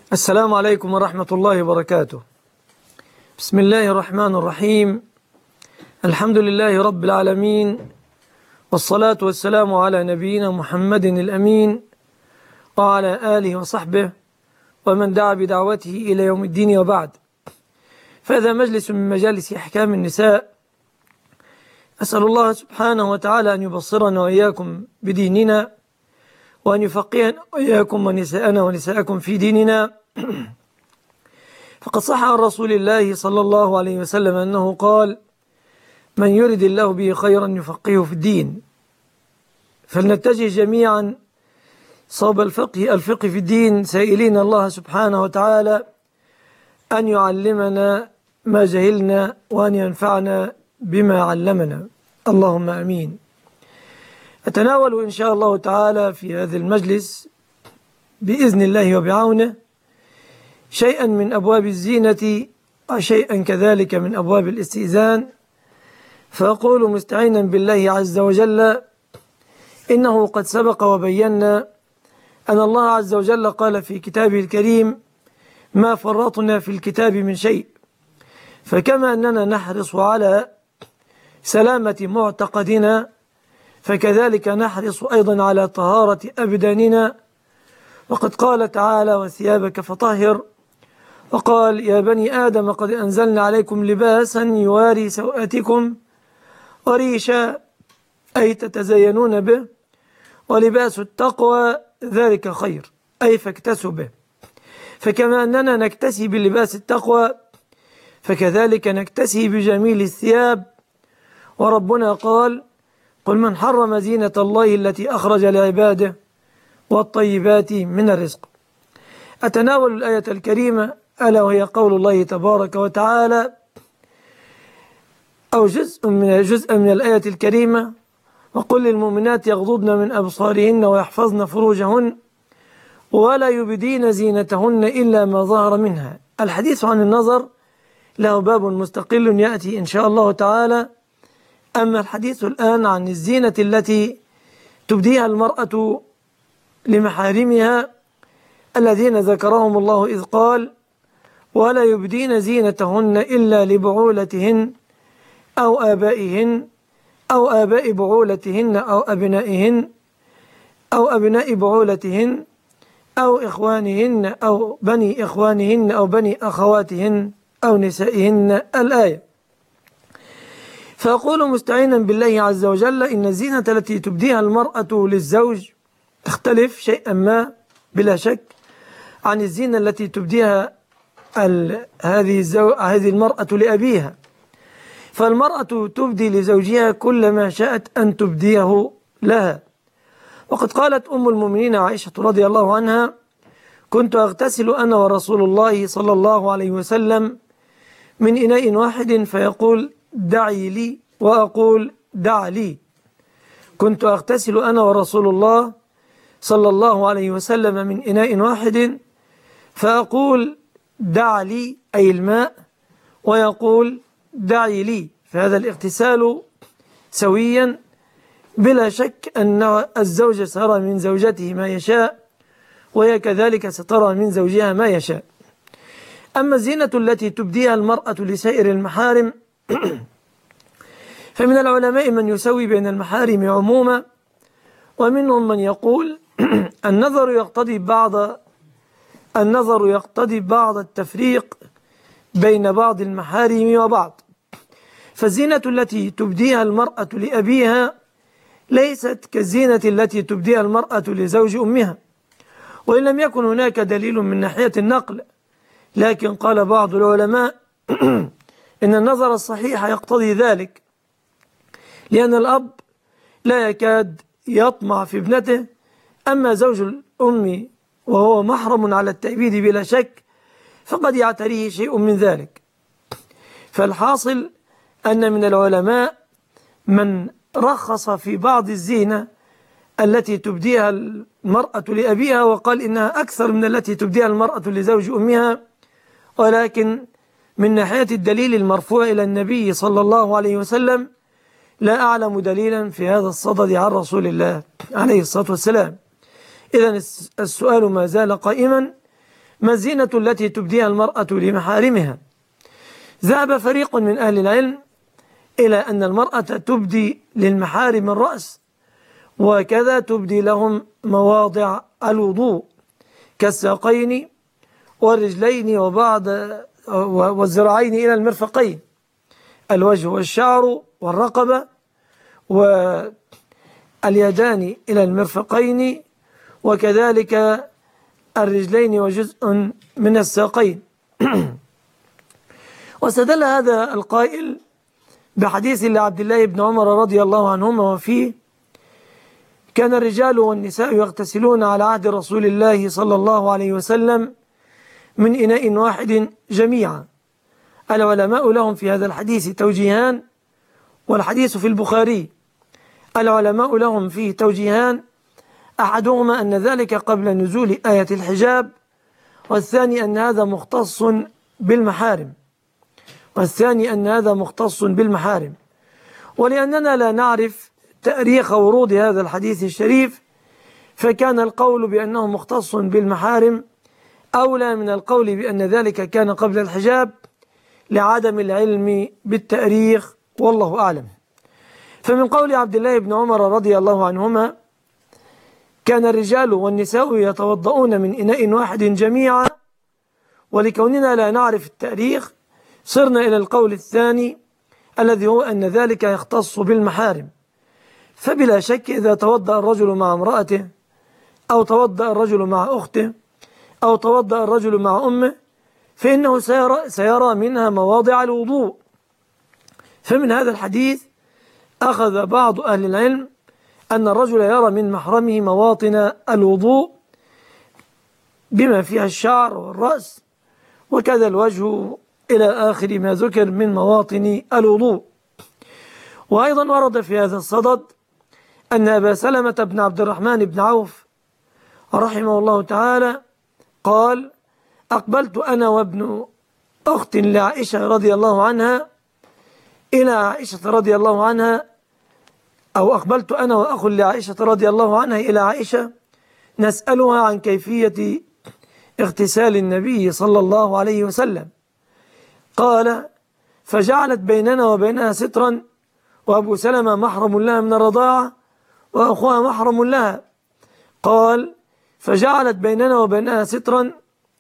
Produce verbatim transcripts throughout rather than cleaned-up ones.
السلام عليكم ورحمة الله وبركاته. بسم الله الرحمن الرحيم. الحمد لله رب العالمين، والصلاة والسلام على نبينا محمد الأمين وعلى آله وصحبه ومن دعا بدعوته إلى يوم الدين، وبعد. فهذا مجلس من مجالس أحكام النساء. أسأل الله سبحانه وتعالى أن يبصرنا وإياكم بديننا، وأن يفقهنا وإياكم ونساءنا ونساءكم في ديننا. فقد صح عن رسول الله صلى الله عليه وسلم أنه قال: من يرد الله به خيرا يفقهه في الدين. فلنتجه جميعا صوب الفقه الفقه في الدين، سائلين الله سبحانه وتعالى أن يعلمنا ما جهلنا وأن ينفعنا بما علمنا، اللهم آمين. أتناول إن شاء الله تعالى في هذا المجلس بإذن الله وبعونه شيئا من أبواب الزينة وشيئا كذلك من أبواب الاستئذان. فأقول مستعينا بالله عز وجل: إنه قد سبق وبينا أن الله عز وجل قال في كتابه الكريم: ما فرطنا في الكتاب من شيء. فكما أننا نحرص على سلامة معتقدنا، فكذلك نحرص أيضا على طهارة أبداننا. وقد قال تعالى: وثيابك فطهر. وقال: يا بني آدم قد أنزلنا عليكم لباسا يواري سوآتكم وريشا، أي تتزينون به، ولباس التقوى ذلك خير، أي فاكتسوا به. فكما أننا نكتسي بلباس التقوى، فكذلك نكتسي بجميل الثياب. وربنا قال: قل من حرم زينة الله التي أخرج لعباده والطيبات من الرزق. أتناول الآية الكريمة، ألا وهي قول الله تبارك وتعالى، أو جزء من جزء من الآية الكريمة: وقل للمؤمنات يغضضن من أبصارهن ويحفظن فروجهن ولا يبدين زينتهن إلا ما ظهر منها. الحديث عن النظر له باب مستقل يأتي إن شاء الله تعالى. أما الحديث الآن عن الزينة التي تبديها المرأة لمحارمها الذين ذكرهم الله إذ قال: ولا يبدين زينتهن إلا لبعولتهن أو آبائهن أو آباء بعولتهن أو أبنائهن أو أبناء بعولتهن أو إخوانهن أو بني إخوانهن أو بني أخواتهن أو نسائهن. الآية. فأقول مستعينا بالله عز وجل: إن الزينة التي تبديها المرأة للزوج تختلف شيئا ما بلا شك عن الزينة التي تبديها هذه هذه المرأة لأبيها. فالمرأة تبدي لزوجها كل ما شاءت أن تبديه لها. وقد قالت أم المؤمنين عائشة رضي الله عنها: كنت أغتسل أنا ورسول الله صلى الله عليه وسلم من إناء واحد، فيقول: دعي لي، وأقول: دع لي. كنت أغتسل أنا ورسول الله صلى الله عليه وسلم من إناء واحد، فأقول: دع لي، أي الماء، ويقول: دعي لي. فهذا الاغتسال سويا بلا شك أن الزوج سيرى من زوجته ما يشاء، وهي كذلك سترى من زوجها ما يشاء. أما الزينة التي تبديها المرأة لسائر المحارم فمن العلماء من يسوي بين المحارم عموما، ومنهم من يقول النظر يقتضي بعض النظر يقتضي بعض التفريق بين بعض المحارم وبعض. فالزينة التي تبديها المرأة لأبيها ليست كالزينة التي تبديها المرأة لزوج أمها، وإن لم يكن هناك دليل من ناحية النقل. لكن قال بعض العلماء إن النظر الصحيح يقتضي ذلك، لأن الأب لا يكاد يطمع في ابنته. أما زوج الأم وهو محرم على التأبيد بلا شك فقد يعتريه شيء من ذلك. فالحاصل أن من العلماء من رخص في بعض الزينة التي تبديها المرأة لأبيها، وقال إنها أكثر من التي تبديها المرأة لزوج أمها. ولكن من ناحية الدليل المرفوع إلى النبي صلى الله عليه وسلم لا أعلم دليلا في هذا الصدد عن رسول الله عليه الصلاة والسلام. إذن السؤال ما زال قائما: ما الزينة التي تبديها المرأة لمحارمها؟ ذهب فريق من أهل العلم إلى أن المرأة تبدي للمحارم الرأس، وكذا تبدي لهم مواضع الوضوء كالساقين والرجلين وبعض والذراعين إلى المرفقين، الوجه والشعر والرقبة واليدان إلى المرفقين، وكذلك الرجلين وجزء من الساقين. واستدل هذا القائل بحديث لعبد الله بن عمر رضي الله عنهما وفيه: كان الرجال والنساء يغتسلون على عهد رسول الله صلى الله عليه وسلم من إناء واحد جميعا. العلماء لهم في هذا الحديث توجيهان، والحديث في البخاري. العلماء لهم فيه توجيهان، أحدهما أن ذلك قبل نزول آية الحجاب، والثاني أن هذا مختص بالمحارم والثاني أن هذا مختص بالمحارم ولأننا لا نعرف تاريخ ورود هذا الحديث الشريف، فكان القول بأنه مختص بالمحارم أولى من القول بأن ذلك كان قبل الحجاب لعدم العلم بالتاريخ، والله أعلم. فمن قول عبد الله بن عمر رضي الله عنهما: كان الرجال والنساء يتوضؤون من إناء واحد جميعا، ولكوننا لا نعرف التاريخ صرنا إلى القول الثاني الذي هو أن ذلك يختص بالمحارم. فبلا شك إذا توضأ الرجل مع امرأته، أو توضأ الرجل مع أخته، أو توضأ الرجل مع أمه، فإنه سيرى, سيرى منها مواضع الوضوء. فمن هذا الحديث أخذ بعض أهل العلم أن الرجل يرى من محرمه مواطن الوضوء بما فيها الشعر والرأس وكذا الوجه إلى آخر ما ذكر من مواطن الوضوء. وأيضا ورد في هذا الصدد أن أبا سلمة بن عبد الرحمن بن عوف رحمه الله تعالى قال: أقبلت أنا وابن أخت لعائشة رضي الله عنها إلى عائشة رضي الله عنها أو أقبلت أنا وأخ لعائشة رضي الله عنها إلى عائشة نسألها عن كيفية اغتسال النبي صلى الله عليه وسلم. قال: فجعلت بيننا وبينها سترا، وأبو سلمة محرم لها من الرضاعة وأخوها محرم لها. قال: فجعلت بيننا وبينها سترا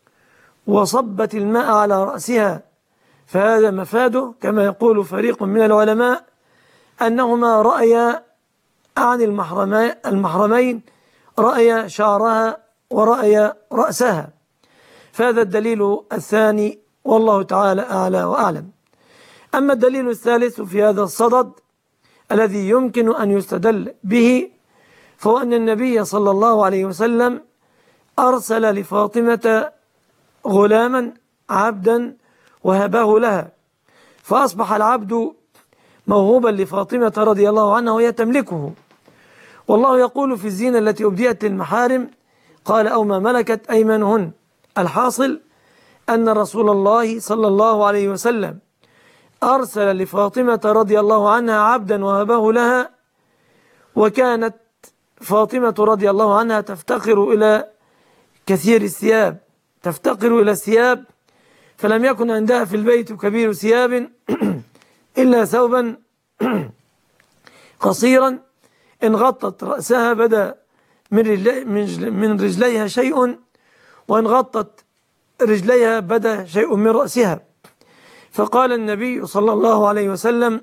وصبت الماء على رأسها. فهذا مفاده كما يقول فريق من العلماء أنهما رأيا عن المحرمين، رأيا شعرها ورأيا رأسها. فهذا الدليل الثاني، والله تعالى أعلى وأعلم. أما الدليل الثالث في هذا الصدد الذي يمكن أن يستدل به، فهو أن النبي صلى الله عليه وسلم أرسل لفاطمة غلاما عبدا وهبه لها، فأصبح العبد موهوبا لفاطمة رضي الله عنها وهي تملكه. والله يقول في الزينة التي أبديت للمحارم: قال: أو ما ملكت أيمانهن. الحاصل أن رسول الله صلى الله عليه وسلم أرسل لفاطمة رضي الله عنها عبدا وهبه لها، وكانت فاطمة رضي الله عنها تفتقر إلى كثير الثياب، تفتقر إلى الثياب، فلم يكن عندها في البيت كبير ثياب إلا ثوبا قصيرا إن غطت رأسها بدا من رجليها شيء، وإن غطت رجليها بدا شيء من رأسها. فقال النبي صلى الله عليه وسلم: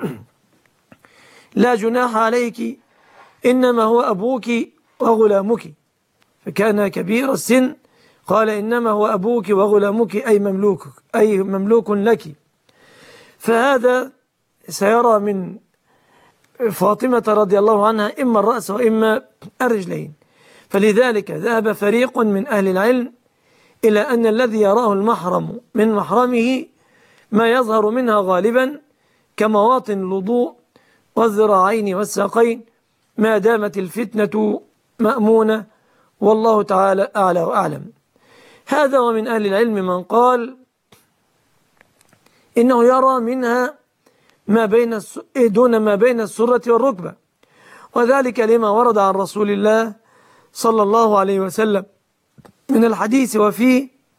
لا جناح عليك، إنما هو أبوك وغلامك. فكان كبير السن، قال: إنما هو أبوك وغلامك، أي مملوكك، أي مملوك لك. فهذا سيرى من فاطمة رضي الله عنها إما الرأس وإما الرجلين. فلذلك ذهب فريق من أهل العلم إلى أن الذي يراه المحرم من محرمه ما يظهر منها غالبا كمواطن الوضوء والذراعين والساقين، ما دامت الفتنة مأمونة، والله تعالى أعلى وأعلم. هذا ومن أهل العلم من قال إنه يرى منها ما بين دون ما بين السرة والركبة، وذلك لما ورد عن رسول الله صلى الله عليه وسلم من الحديث وفيه: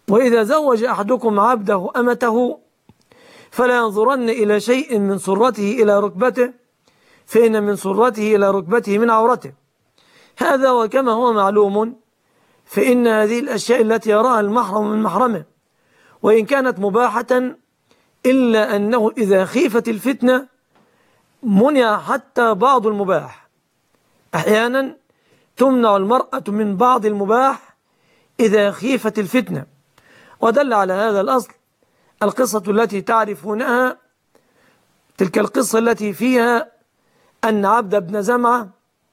وإذا زوج أحدكم عبده أمته فلا ينظرن إلى شيء من سرته إلى ركبته، فإن من سرته إلى ركبته من عورته. هذا وكما هو معلوم فإن هذه الأشياء التي يراها المحرم من محرمه وإن كانت مباحة، إلا أنه إذا خيفت الفتنة منع حتى بعض المباح. أحيانا تمنع المرأة من بعض المباح إذا خيفت الفتنة. ودل على هذا الأصل القصة التي تعرفونها، تلك القصة التي فيها أن عبد بن زمعة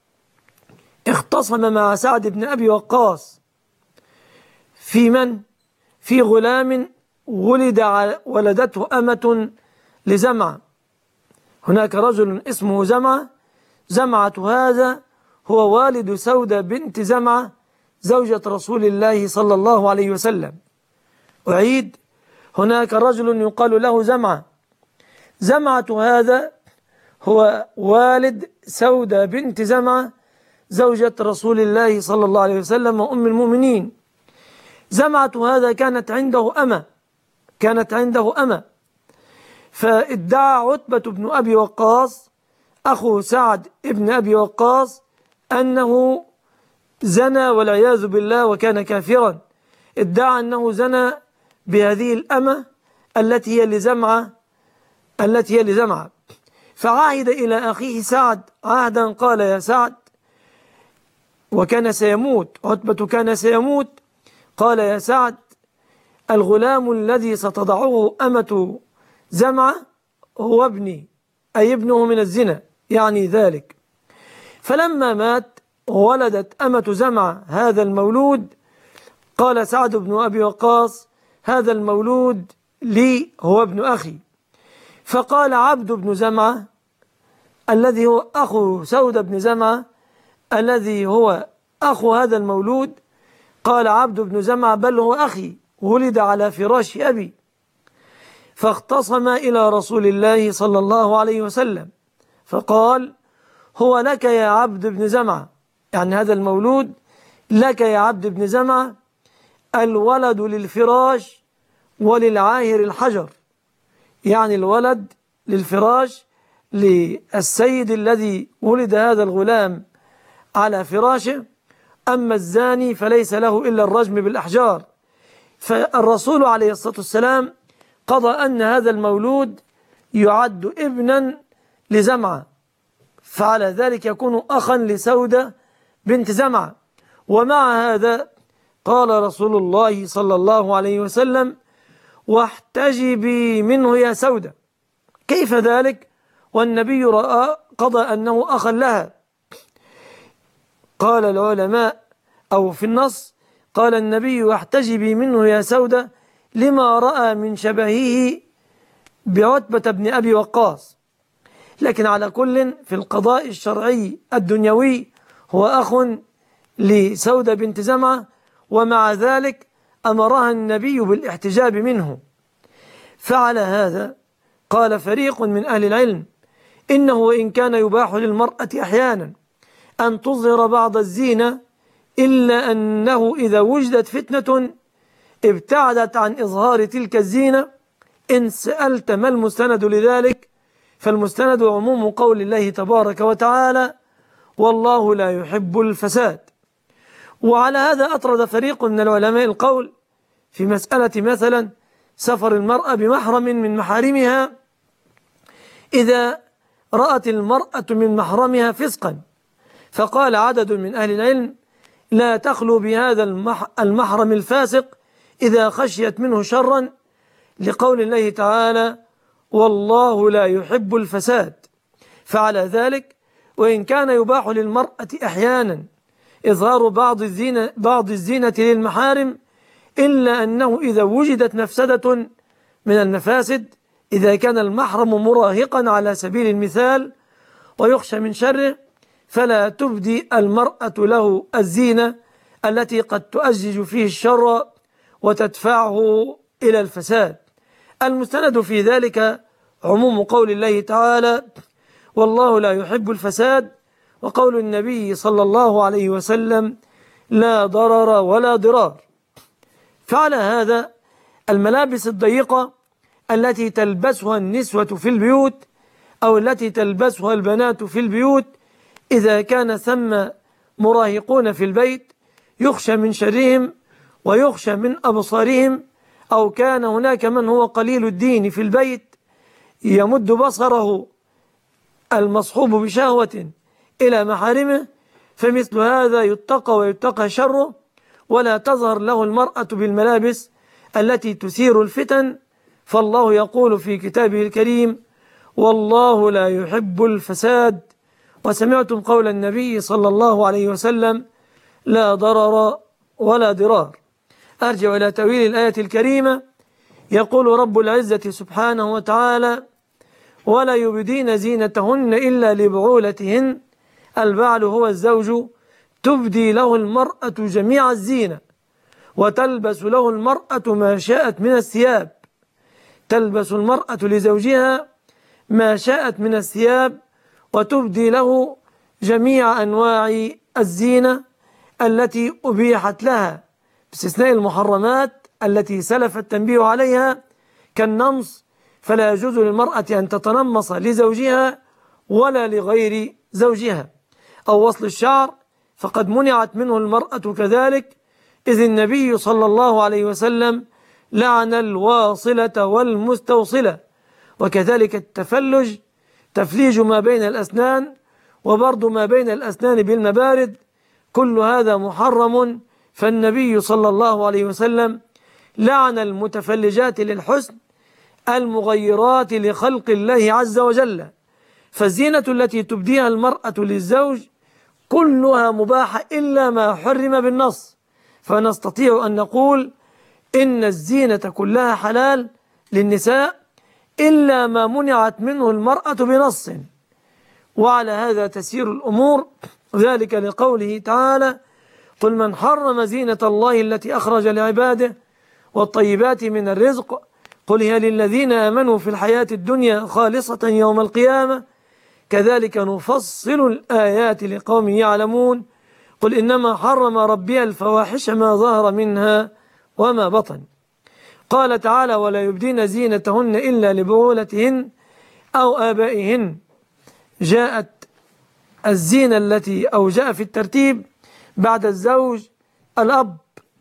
اختصم مع سعد بن أبي وقاص في من؟ في غلام ولد ولدته أمة لزمعة. هناك رجل اسمه زمعة، زمعة هذا هو والد سودة بنت زمعة زوجة رسول الله صلى الله عليه وسلم. أعيد، هناك رجل يقال له زمعة، زمعة هذا هو والد سودة بنت زمعة زوجة رسول الله صلى الله عليه وسلم وأم المؤمنين. زمعة هذا كانت عنده أمة كانت عنده أمة فادعى عتبة بن أبي وقاص أخو سعد بن أبي وقاص أنه زنى والعياذ بالله وكان كافرا. ادعى أنه زنى بهذه الأمة التي هي لزمعة التي هي لزمعة فعاهد إلى أخيه سعد عهدا، قال: يا سعد، وكان سيموت، عتبة كان سيموت، قال: يا سعد، الغلام الذي ستضعه أمة زمعة هو ابني، أي ابنه من الزنا، يعني ذلك. فلما مات ولدت أمة زمعة هذا المولود، قال سعد بن أبي وقاص: هذا المولود لي، هو ابن أخي. فقال عبد بن زمعة الذي هو أخو سودة بن زمعة الذي هو أخو هذا المولود، قال عبد بن زمعة: بل هو أخي، ولد على فراش أبي. فاختصم إلى رسول الله صلى الله عليه وسلم فقال: هو لك يا عبد بن زمعة، يعني هذا المولود لك يا عبد بن زمعة، الولد للفراش وللعاهر الحجر، يعني الولد للفراش للسيد الذي ولد هذا الغلام على فراشه، أما الزاني فليس له إلا الرجم بالأحجار. فالرسول عليه الصلاة والسلام قضى أن هذا المولود يعد ابنا لزمعة، فعلى ذلك يكون أخا لسودة بنت زمعة. ومع هذا قال رسول الله صلى الله عليه وسلم: واحتجبي منه يا سودة. كيف ذلك والنبي رأى قضى أنه أخا لها؟ قال العلماء أو في النص قال النبي: واحتجبي منه يا سودة، لما رأى من شبهه بعتبة بن أبي وقاص. لكن على كل في القضاء الشرعي الدنيوي هو أخ لسودة بنت زمعة، ومع ذلك أمرها النبي بالاحتجاب منه. فعلى هذا قال فريق من أهل العلم: إنه وإن كان يباح للمرأة أحيانا أن تظهر بعض الزينة، إلا أنه إذا وجدت فتنة ابتعدت عن إظهار تلك الزينة. إن سألت ما المستند لذلك، فالمستند عموم قول الله تبارك وتعالى: والله لا يحب الفساد. وعلى هذا أطرد فريق من العلماء القول في مسألة مثلا سفر المرأة بمحرم من محارمها إذا رأت المرأة من محرمها فسقا. فقال عدد من أهل العلم: لا تخلو بهذا المحرم الفاسق إذا خشيت منه شرا، لقول الله تعالى: والله لا يحب الفساد. فعلى ذلك وإن كان يباح للمرأة أحيانا إظهار بعض الزينة, بعض الزينة للمحارم، إلا أنه إذا وجدت مفسدة من المفاسد، إذا كان المحرم مراهقا على سبيل المثال ويخشى من شره، فلا تبدي المرأة له الزينة التي قد تؤجج فيه الشر وتدفعه إلى الفساد. المستند في ذلك عموم قول الله تعالى: والله لا يحب الفساد، وقول النبي صلى الله عليه وسلم: لا ضرر ولا ضرار. فعلى هذا الملابس الضيقة التي تلبسها النسوة في البيوت أو التي تلبسها البنات في البيوت إذا كان ثم مراهقون في البيت يخشى من شرهم ويخشى من أبصارهم، أو كان هناك من هو قليل الدين في البيت يمد بصره المصحوب بشهوة إلى محارمه، فمثل هذا يتقى ويتقى شره، ولا تظهر له المرأة بالملابس التي تثير الفتن. فالله يقول في كتابه الكريم: والله لا يحب الفساد. وسمعتم قول النبي صلى الله عليه وسلم: لا ضرر ولا ضرار. أرجع إلى تأويل الآية الكريمة. يقول رب العزة سبحانه وتعالى: ولا يبدين زينتهن إلا لبعولتهن. البعل هو الزوج، تبدي له المرأة جميع الزينة، وتلبس له المرأة ما شاءت من الثياب. تلبس المرأة لزوجها ما شاءت من الثياب، وتبدي له جميع أنواع الزينة التي أبيحت لها، باستثناء المحرمات التي سلف التنبيه عليها كالنمص، فلا يجوز للمرأة أن تتنمص لزوجها ولا لغير زوجها، أو وصل الشعر فقد منعت منه المرأة كذلك، إذ النبي صلى الله عليه وسلم لعن الواصلة والمستوصلة. وكذلك التفلج، تفليج ما بين الأسنان وبرد ما بين الأسنان بالمبارد، كل هذا محرم. فالنبي صلى الله عليه وسلم لعن المتفلجات للحسن المغيرات لخلق الله عز وجل. فالزينة التي تبديها المرأة للزوج كلها مباحة إلا ما حرم بالنص، فنستطيع أن نقول إن الزينة كلها حلال للنساء إلا ما منعت منه المرأة بنص. وعلى هذا تسير الأمور، ذلك لقوله تعالى: قل من حرم زينة الله التي أخرج لعباده والطيبات من الرزق قل هي للذين آمنوا في الحياة الدنيا خالصة يوم القيامة كذلك نفصل الآيات لقوم يعلمون. قل إنما حرم ربي الفواحش ما ظهر منها وما بطن. قال تعالى: ولا يبدين زينتهن إلا لبعولتهن أو آبائهن. جاءت الزينة التي أو جاء في الترتيب بعد الزوج الأب،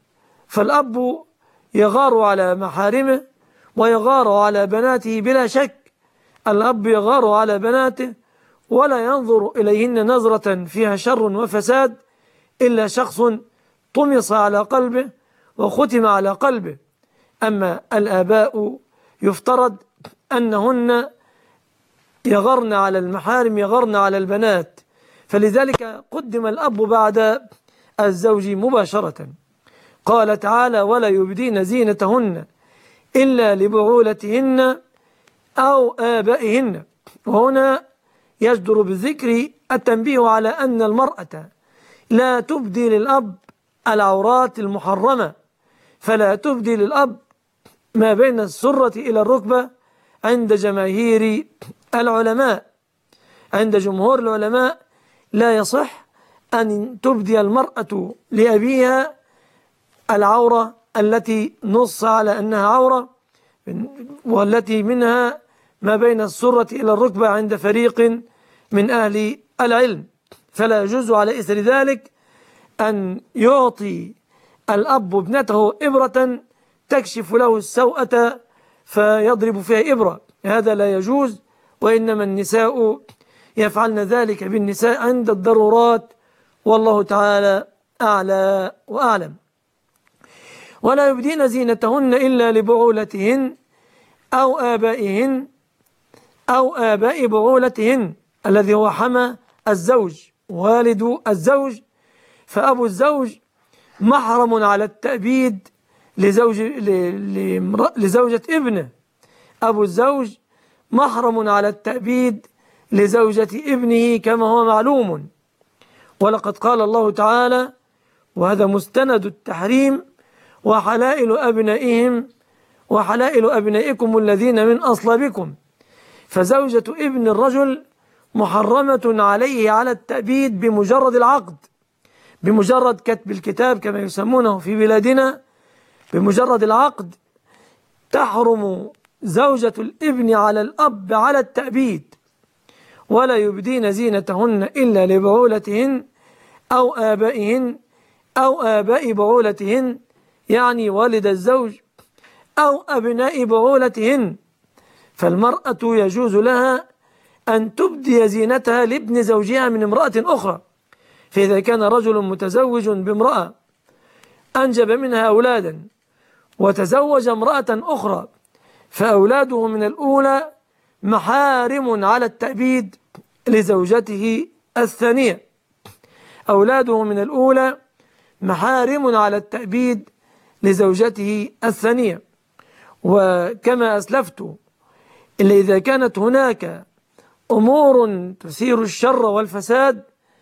فالأب يغار على محارمه ويغار على بناته بلا شك. الأب يغار على بناته ولا ينظر إليهن نظرة فيها شر وفساد إلا شخص طمس على قلبه وختم على قلبه. أما الآباء يفترض أنهن يغرن على المحارم، يغرن على البنات، فلذلك قدم الأب بعد الزوج مباشرة. قال تعالى: ولا يبدين زينتهن إلا لبعولتهن أو آبائهن. وهنا يجدر بالذكر التنبيه على أن المرأة لا تبدي للأب العورات المحرمة، فلا تبدي للأب ما بين السرة إلى الركبة عند جماهير العلماء. عند جمهور العلماء لا يصح أن تبدي المرأة لأبيها العورة التي نص على أنها عورة، والتي منها ما بين السرة إلى الركبة عند فريق من أهل العلم. فلا يجوز على إثر ذلك أن يعطي الأب ابنته إبرة تكشف له السوءة فيضرب فيها إبرة، هذا لا يجوز. وإنما النساء يفعلن ذلك بالنساء عند الضرورات، والله تعالى أعلى وأعلم. ولا يبدين زينتهن إلا لبعولتهن أو آبائهن أو آباء بعولتهن، الذي هو حمى الزوج والد الزوج. فأبو الزوج محرم على التأبيد لزوج لزوجة ابنه. أبو الزوج محرم على التأبيد لزوجة ابنه كما هو معلوم. ولقد قال الله تعالى، وهذا مستند التحريم: وحلائل أبنائهم وحلائل أبنائكم الذين من أصلابكم. فزوجة ابن الرجل محرمة عليه على التأبيد بمجرد العقد، بمجرد كتب الكتاب كما يسمونه في بلادنا، بمجرد العقد تحرم زوجة الابن على الأب على التأبيد، ولا يبدين زينتهن إلا لبعولتهن أو آبائهن أو آباء بعولتهن، يعني والد الزوج أو أبناء بعولتهن. فالمرأة يجوز لها أن تبدي زينتها لابن زوجها من امرأة أخرى. فإذا كان رجل متزوج بامرأة أنجب منها أولادا وتزوج امرأة أخرى، فأولاده من الأولى محارم على التأبيد لزوجته الثانية. أولاده من الأولى محارم على التأبيد لزوجته الثانية. وكما أسلفت، إلا إذا كانت هناك أمور تثير الشر والفساد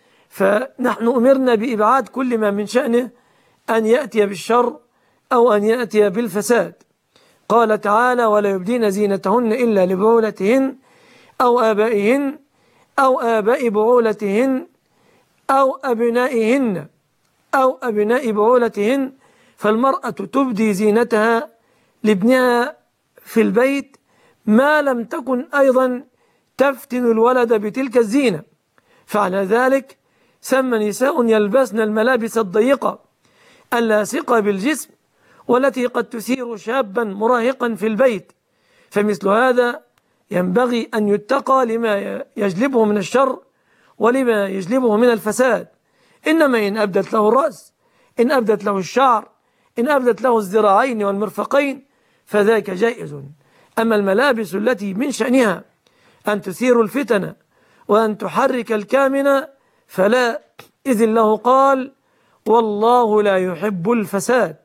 فنحن أمرنا بإبعاد كل ما من شأنه أن يأتي بالشر أو أن يأتي بالفساد. قال تعالى: ولا يبدين زينتهن إلا لبعولتهن أو آبائهن أو آباء بعولتهن أو أبنائهن أو أبناء بعولتهن. فالمرأة تبدي زينتها لابنها في البيت ما لم تكن أيضا تفتن الولد بتلك الزينة. فعلى ذلك سمى نساء يلبسن الملابس الضيقة اللاصقة بالجسم والتي قد تثير شابا مراهقا في البيت، فمثل هذا ينبغي أن يتقى لما يجلبه من الشر ولما يجلبه من الفساد. إنما إن أبدت له الرأس، إن أبدت له الشعر، إن أبدت له الذراعين والمرفقين فذاك جائز. أما الملابس التي من شأنها أن تثير الفتن وأن تحرك الكامن فلا، إذن له قال: والله لا يحب الفساد.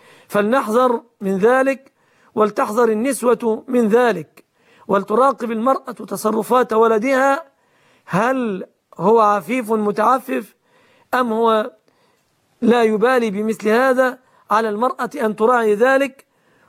فلنحذر من ذلك، ولتحذر النسوة من ذلك، ولتراقب المرأة تصرفات ولدها، هل هو عفيف متعفف أم هو لا يبالي بمثل هذا. على المرأة أن تراعي ذلك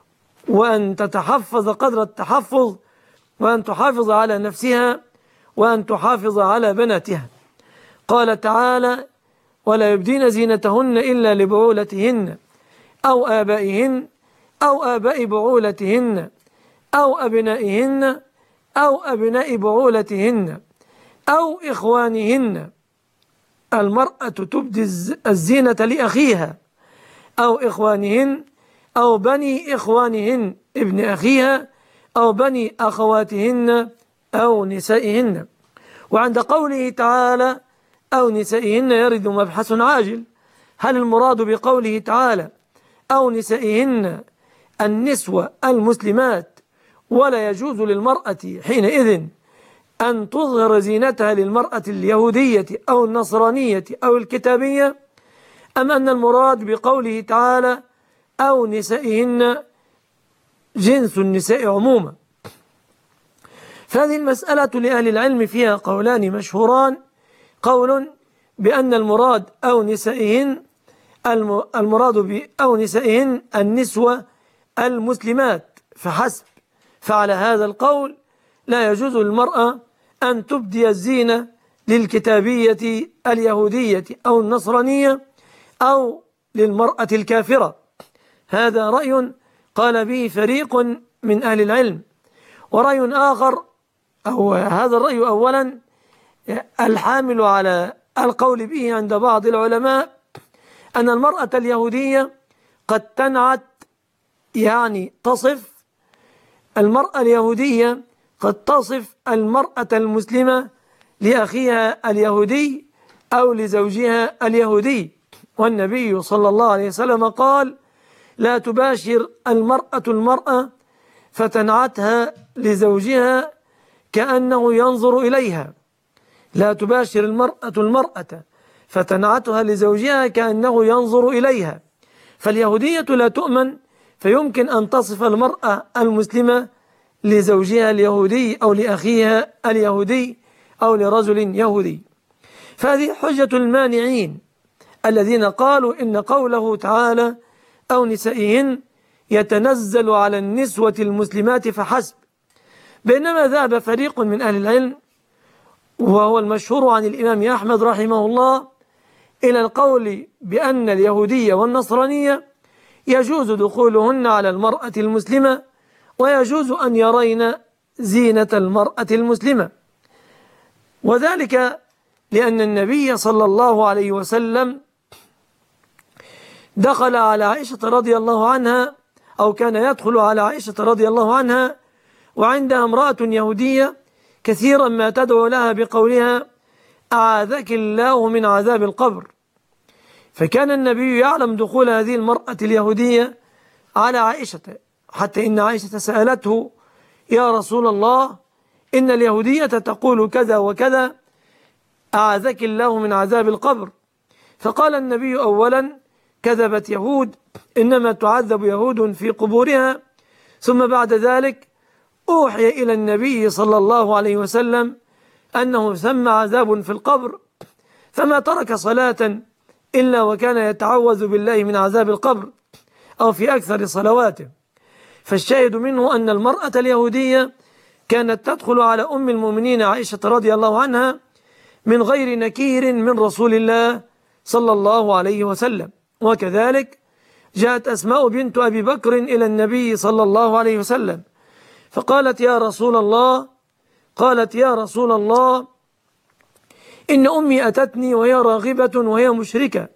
وأن تتحفظ قدر التحفظ، وأن تحافظ على نفسها وأن تحافظ على بناتها. قال تعالى: ولا يبدين زينتهن إلا لبعولتهن أو آبائهن أو آباء بعولتهن أو أبنائهن أو أبناء بعولتهن أو إخوانهن. المرأة تبدي الزينة لأخيها أو إخوانهن أو بني إخوانهن ابن أخيها أو بني أخواتهن أو نسائهن. وعند قوله تعالى أو نسائهن يرد مبحث عاجل: هل المراد بقوله تعالى أو نسائهن النسوة المسلمات، ولا يجوز للمرأة حينئذ أن تظهر زينتها للمرأة اليهودية أو النصرانية أو الكتابية، أم أن المراد بقوله تعالى أو نسائهن جنس النساء عموما؟ فهذه المسألة لأهل العلم فيها قولان مشهوران: قول بأن المراد أو نسائهن المراد بأو نسائهن النسوة المسلمات فحسب، فعلى هذا القول لا يجوز للمرأة أن تبدي الزينة للكتابية اليهودية أو النصرانية أو للمرأة الكافرة. هذا رأي قال به فريق من أهل العلم. ورأي آخر، أو هذا الرأي أولا الحامل على القول به عند بعض العلماء، أن المرأة اليهودية قد تنعت، يعني تصف المرأة اليهودية قد تصف المرأة المسلمة لأخيها اليهودي أو لزوجها اليهودي. والنبي صلى الله عليه وسلم قال: لا تباشر المرأة المرأة فتنعتها لزوجها كأنه ينظر إليها. لا تباشر المرأة المرأة فتنعتها لزوجها كأنه ينظر إليها. فاليهودية لا تؤمن، فيمكن أن تصف المرأة المسلمة لزوجها اليهودي أو لأخيها اليهودي أو لرجل يهودي. فهذه حجة المانعين الذين قالوا إن قوله تعالى أو نسائهن يتنزل على النسوة المسلمات فحسب. بينما ذهب فريق من أهل العلم، وهو المشهور عن الإمام أحمد رحمه الله، إلى القول بأن اليهودية والنصرانية يجوز دخولهن على المرأة المسلمة، ويجوز أن يرين زينة المرأة المسلمة، وذلك لأن النبي صلى الله عليه وسلم دخل على عائشة رضي الله عنها، أو كان يدخل على عائشة رضي الله عنها وعندها امرأة يهودية كثيرا ما تدعو لها بقولها: أعاذك الله من عذاب القبر. فكان النبي يعلم دخول هذه المرأة اليهودية على عائشة، حتى إن عائشة سألته: يا رسول الله، إن اليهودية تقول كذا وكذا، أعاذك الله من عذاب القبر. فقال النبي: أولا كذبت يهود، إنما تعذب يهود في قبورها. ثم بعد ذلك أوحي إلى النبي صلى الله عليه وسلم أنه ثم عذاب في القبر، فما ترك صلاة إلا وكان يتعوذ بالله من عذاب القبر، أو في أكثر صلواته. فالشاهد منه أن المرأة اليهودية كانت تدخل على أم المؤمنين عائشة رضي الله عنها من غير نكير من رسول الله صلى الله عليه وسلم. وكذلك جاءت أسماء بنت أبي بكر إلى النبي صلى الله عليه وسلم فقالت: يا رسول الله قالت يا رسول الله إن أمي أتتني وهي راغبة وهي مشركة.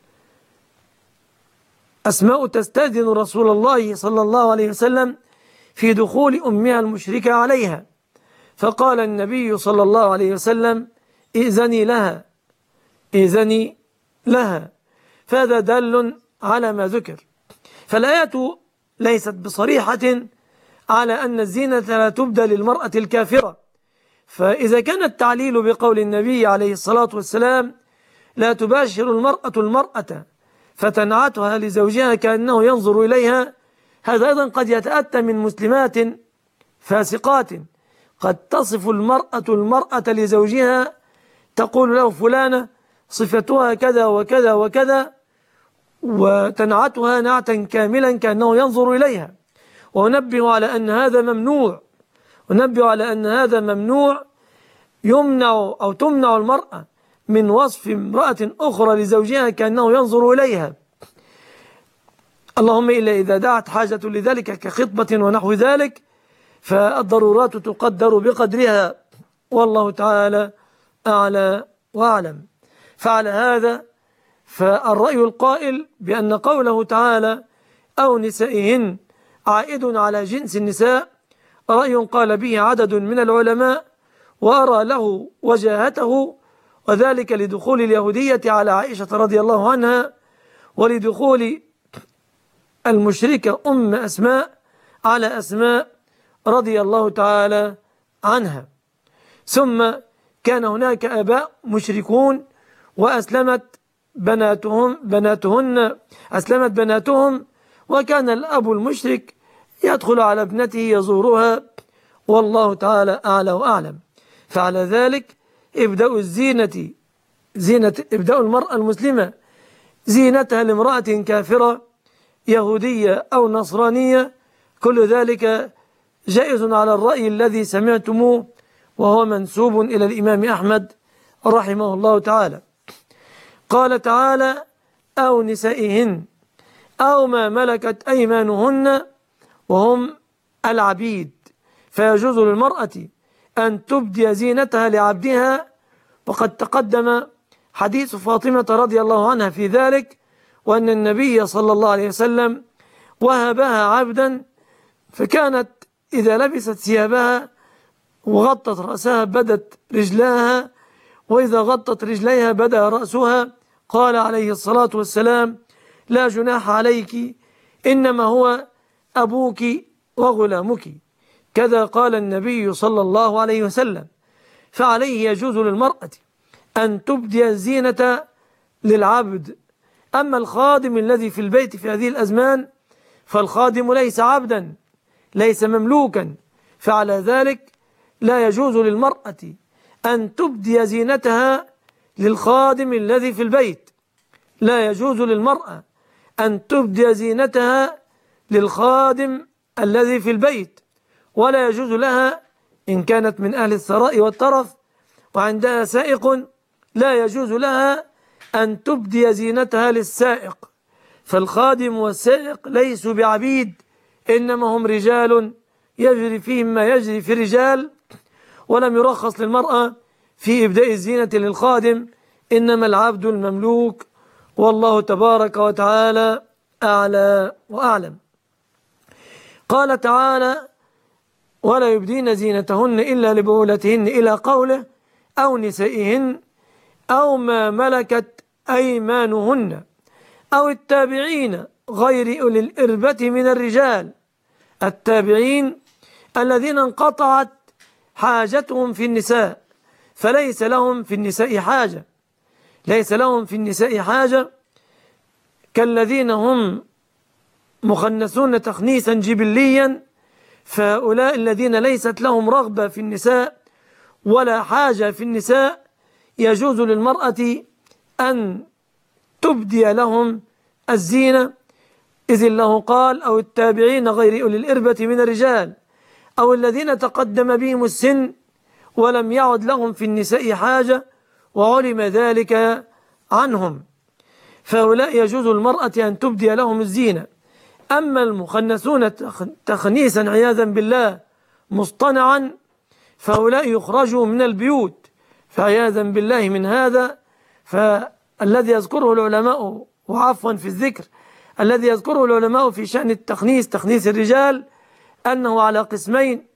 أسماء تستأذن رسول الله صلى الله عليه وسلم في دخول أمها المشركة عليها، فقال النبي صلى الله عليه وسلم: إذني لها إذني لها. فهذا دال على ما ذكر. فالآية ليست بصريحة على أن الزينة لا تبدى للمرأة الكافرة، فإذا كان التعليل بقول النبي عليه الصلاة والسلام: لا تباشر المرأة المرأة فتنعتها لزوجها كأنه ينظر إليها، هذا أيضا قد يتأتى من مسلمات فاسقات قد تصف المرأة المرأة لزوجها، تقول له: فلانة صفتها كذا وكذا وكذا، وتنعتها نعتا كاملا كأنه ينظر إليها. ونبه على أن هذا ممنوع ونبه على أن هذا ممنوع يمنع أو تمنع المرأة من وصف امرأة أخرى لزوجها كأنه ينظر إليها، اللهم إلا إذا دعت حاجة لذلك كخطبة ونحو ذلك، فالضرورات تقدر بقدرها، والله تعالى أعلى وأعلم. فعلى هذا فالرأي القائل بأن قوله تعالى: أو نسائهن عائد على جنس النساء، رأي قال به عدد من العلماء، وأرى له وجاهته، وذلك لدخول اليهودية على عائشة رضي الله عنها، ولدخول المشركة أم أسماء على أسماء رضي الله تعالى عنها. ثم كان هناك آباء مشركون وأسلمت بناتهم بناتهن أسلمت بناتهم، وكان الأب المشرك يدخل على ابنته يزورها، والله تعالى أعلى وأعلم. فعلى ذلك ابدأوا الزينة زينة ابدأوا المرأة المسلمة زينتها لامرأة كافرة يهودية أو نصرانية، كل ذلك جائز على الرأي الذي سمعتموه، وهو منسوب إلى الإمام أحمد رحمه الله تعالى. قال تعالى: أو نسائهن أو ما ملكت أيمانهن وهم العبيد، فيجوز للمرأة أن تبدي زينتها لعبدها، وقد تقدم حديث فاطمة رضي الله عنها في ذلك، وأن النبي صلى الله عليه وسلم وهبها عبدا، فكانت إذا لبست ثيابها وغطت رأسها بدت رجلاها، وإذا غطت رجليها بدا رأسها. قال عليه الصلاة والسلام: لا جناح عليك، إنما هو أبوك وغلامك. كذا قال النبي صلى الله عليه وسلم. فعليه يجوز للمرأة أن تبدي الزينة للعبد. أما الخادم الذي في البيت في هذه الأزمان، فالخادم ليس عبدا، ليس مملوكا، فعلى ذلك لا يجوز للمرأة أن تبدي زينتها للخادم الذي في البيت. لا يجوز للمرأة أن تبدي زينتها للخادم الذي في البيت، ولا يجوز لها إن كانت من أهل الثراء والترف وعندها سائق، لا يجوز لها أن تبدي زينتها للسائق. فالخادم والسائق ليسوا بعبيد، إنما هم رجال يجري فيهم ما يجري في الرجال، ولم يرخص للمرأة في إبداء الزينة للخادم، إنما العبد المملوك. والله تبارك وتعالى أعلى وأعلم. قال تعالى: ولا يبدين زينتهن إلا لبعولتهن، إلى قوله: أو نسائهن أو ما ملكت أيمانهن أو التابعين غير أولي الإربة من الرجال. التابعين الذين انقطعت حاجتهم في النساء، فليس لهم في النساء حاجة، ليس لهم في النساء حاجة كالذين هم مخنثون تخنيسا جبليا، فهؤلاء الذين ليست لهم رغبة في النساء ولا حاجة في النساء يجوز للمرأة أن تبدي لهم الزينة، إذ الله قال: أو التابعين غير أولي الإربة من الرجال، أو الذين تقدم بهم السن ولم يعد لهم في النساء حاجة وعلم ذلك عنهم، فهؤلاء يجوز المرأة أن تبدي لهم الزينة. أما المخنثون تخنيسا عياذا بالله مصطنعا، فهؤلاء يخرجوا من البيوت، فعياذا بالله من هذا. فالذي يذكره العلماء، وعفوا في الذكر، الذي يذكره العلماء في شأن التخنيس، تخنيس الرجال، أنه على قسمين: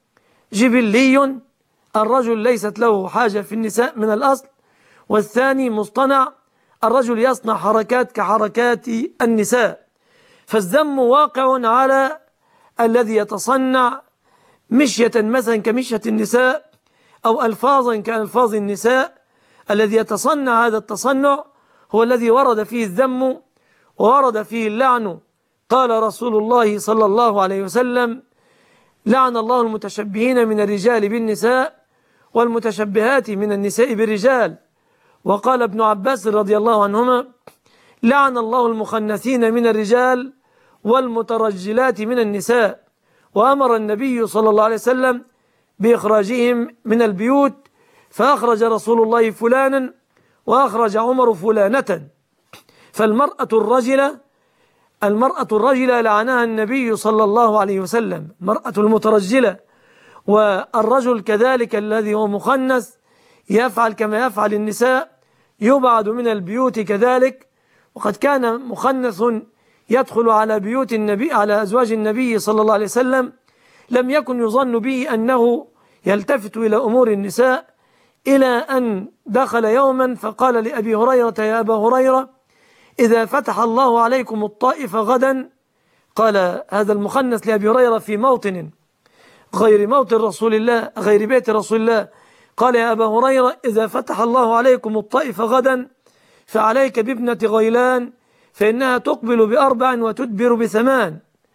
جبلي، الرجل ليست له حاجة في النساء من الأصل، والثاني مصطنع، الرجل يصنع حركات كحركات النساء. فالذم واقع على الذي يتصنع مشية مثلا كمشية النساء، أو ألفاظا كألفاظ النساء. الذي يتصنع هذا التصنع هو الذي ورد فيه الذم وورد فيه اللعن. قال رسول الله صلى الله عليه وسلم: لعن الله المتشبهين من الرجال بالنساء والمتشبهات من النساء بالرجال. وقال ابن عباس رضي الله عنهما: لعن الله المخنثين من الرجال والمترجلات من النساء. وأمر النبي صلى الله عليه وسلم بإخراجهم من البيوت، فأخرج رسول الله فلانا وأخرج عمر فلانة. فالمرأة الرجلة المرأة الرجلة لعنها النبي صلى الله عليه وسلم، المرأة المترجلة. والرجل كذلك الذي هو مخنث يفعل كما يفعل النساء، يبعد من البيوت كذلك. وقد كان مخنث يدخل على بيوت النبي، على أزواج النبي صلى الله عليه وسلم، لم يكن يظن به أنه يلتفت إلى أمور النساء، إلى أن دخل يوما فقال لأبي هريرة: يا أبا هريرة، إذا فتح الله عليكم الطائف غدا، قال هذا المخنث لأبي هريرة في موطن غير موطن رسول الله، غير بيت رسول الله، قال: يا أبا هريرة، إذا فتح الله عليكم الطائف غدا فعليك بابنة غيلان، فإنها تقبل بأربع وتدبر بثمان.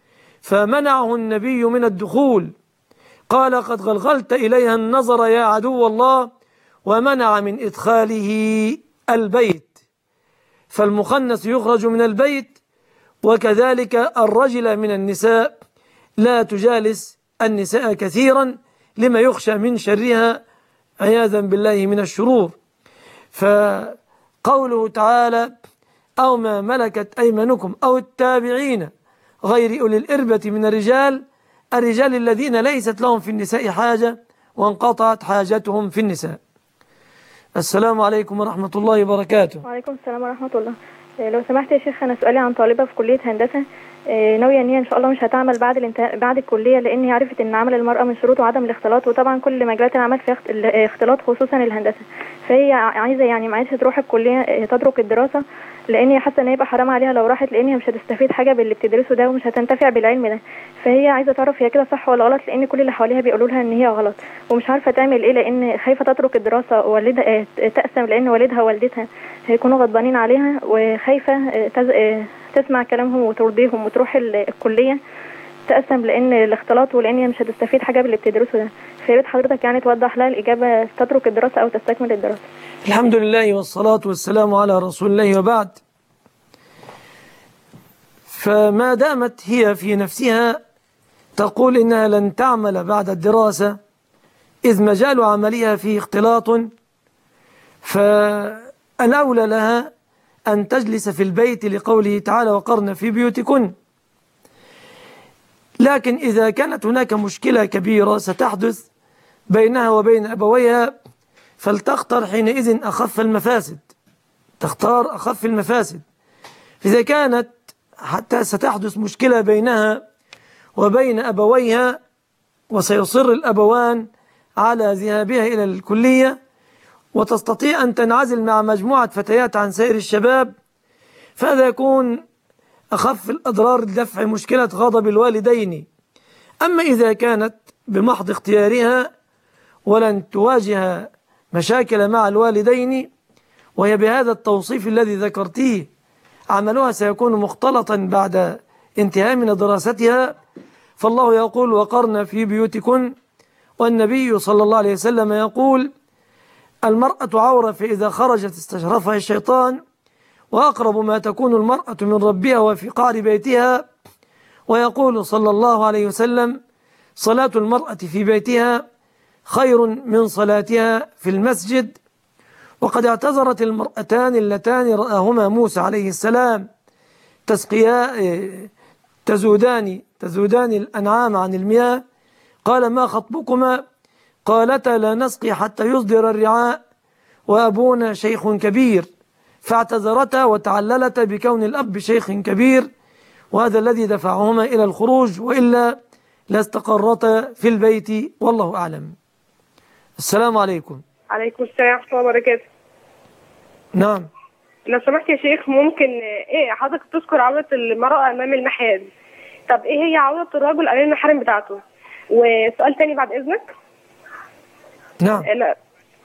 فمنعه النبي من الدخول، قال: قد غلغلت إليها النظر يا عدو الله، ومنع من إدخاله البيت. فالمخنث يخرج من البيت، وكذلك الرجل من النساء لا تجالس النساء كثيرا لما يخشى من شرها عياذا بالله من الشرور. فقوله تعالى: أو ما ملكت أيمانكم أو التابعين غير أولي الإربة من الرجال، الرجال الذين ليست لهم في النساء حاجة وانقطعت حاجتهم في النساء. السلام عليكم ورحمة الله وبركاته. وعليكم السلام ورحمة الله. لو سمحت يا شيخ، أنا سؤالي عن طالبة في كلية هندسة، ناوية ان هي ان شاء الله مش هتعمل بعد الانتهاء بعد الكليه، لان هي عرفت ان عمل المراه من شروطه عدم الاختلاط، وطبعا كل مجالات العمل فيها اختلاط خصوصا الهندسه. فهي عايزه يعني ما عادش تروح الكليه تترك الدراسه، لان هي حاسه ان هيبقى حرام عليها لو راحت، لان هي مش هتستفيد حاجه باللي بتدرسه ده ومش هتنتفع بالعلم ده. فهي عايزه تعرف هي كده صح ولا غلط، لان كل اللي حواليها بيقولوا لها ان هي غلط، ومش عارفه تعمل ايه، لان خايفه تترك الدراسه والدها تقسم، لان والدها ووالدتها هيكونوا غضبانين عليها، وخايفه تز... تسمع كلامهم وترضيهم وتروح الكليه تقسم، لان الاختلاط ولان هي مش هتستفيد حاجه باللي بتدرسه ده. فيا ريت حضرتك يعني توضح لها الاجابه، تترك الدراسه او تستكمل الدراسه. الحمد لله والصلاه والسلام على رسول الله، وبعد. فما دامت هي في نفسها تقول انها لن تعمل بعد الدراسه اذ مجال عملها فيه اختلاط، فالاولى لها أن تجلس في البيت لقوله تعالى وقرن في بيوتكن. لكن إذا كانت هناك مشكلة كبيرة ستحدث بينها وبين أبويها فلتختار حينئذ أخف المفاسد، تختار أخف المفاسد. إذا كانت حتى ستحدث مشكلة بينها وبين أبويها وسيصر الأبوان على ذهابها إلى الكلية وتستطيع أن تنعزل مع مجموعة فتيات عن سائر الشباب، فهذا يكون أخف الأضرار لدفع مشكلة غضب الوالدين. أما إذا كانت بمحض اختيارها ولن تواجه مشاكل مع الوالدين وهي بهذا التوصيف الذي ذكرتيه عملها سيكون مختلطا بعد انتهاء من دراستها، فالله يقول وقرن في بيوتكن، والنبي صلى الله عليه وسلم يقول المرأة عورة فإذا خرجت استشرفها الشيطان، وأقرب ما تكون المرأة من ربها وفي قعر بيتها. ويقول صلى الله عليه وسلم صلاة المرأة في بيتها خير من صلاتها في المسجد. وقد اعتذرت المرأتان اللتان رآهما موسى عليه السلام تسقيا تزودان تزودان الأنعام عن المياه، قال ما خطبكما؟ قالتا لا نسقي حتى يصدر الرعاء وأبونا شيخ كبير، فاعتذرتا وتعللتا بكون الأب شيخ كبير، وهذا الذي دفعهما إلى الخروج، وإلا لاستقرتا في البيت والله أعلم. السلام عليكم. عليكم السلام ورحمة الله وبركاته. نعم. لو سمحت يا شيخ ممكن ايه حضرتك تذكر عورة المرأة أمام المحارم؟ طب ايه هي عورة الرجل أمام المحارم بتاعته؟ وسؤال تاني بعد إذنك. نعم. لا.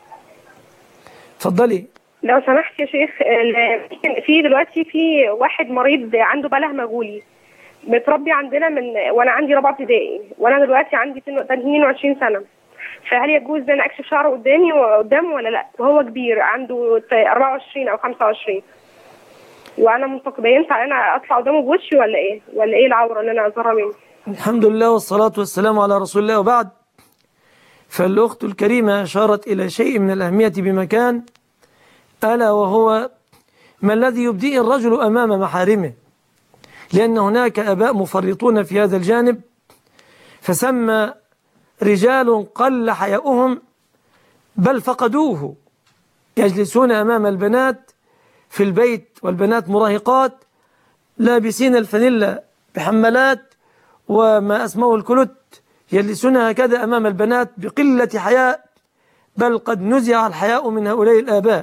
اتفضلي. لو سمحت يا شيخ، في دلوقتي في واحد مريض عنده بله مغولي متربي عندنا من وانا عندي رابعه ابتدائي، وانا دلوقتي عندي اثنين وعشرين سنه، فهل يجوز ان انا اكشف شعره قدامي وقدامه ولا لا؟ وهو كبير عنده أربعة وعشرين او خمسة وعشرين، وانا منتقبه، ينفع انا اطلع قدامه بوشي ولا ايه؟ ولا ايه العوره اللي انا اظهرها منه؟ الحمد لله والصلاه والسلام على رسول الله، وبعد. فالأخت الكريمة أشارت إلى شيء من الأهمية بمكان، ألا وهو ما الذي يبديه الرجل أمام محارمه، لأن هناك أباء مفرطون في هذا الجانب، فسمى رجال قل حياؤهم بل فقدوه، يجلسون أمام البنات في البيت والبنات مراهقات لابسين الفانيلا بحمالات وما أسموه الكلوت، يجلسون هكذا أمام البنات بقلة حياء، بل قد نزع الحياء من هؤلاء الآباء.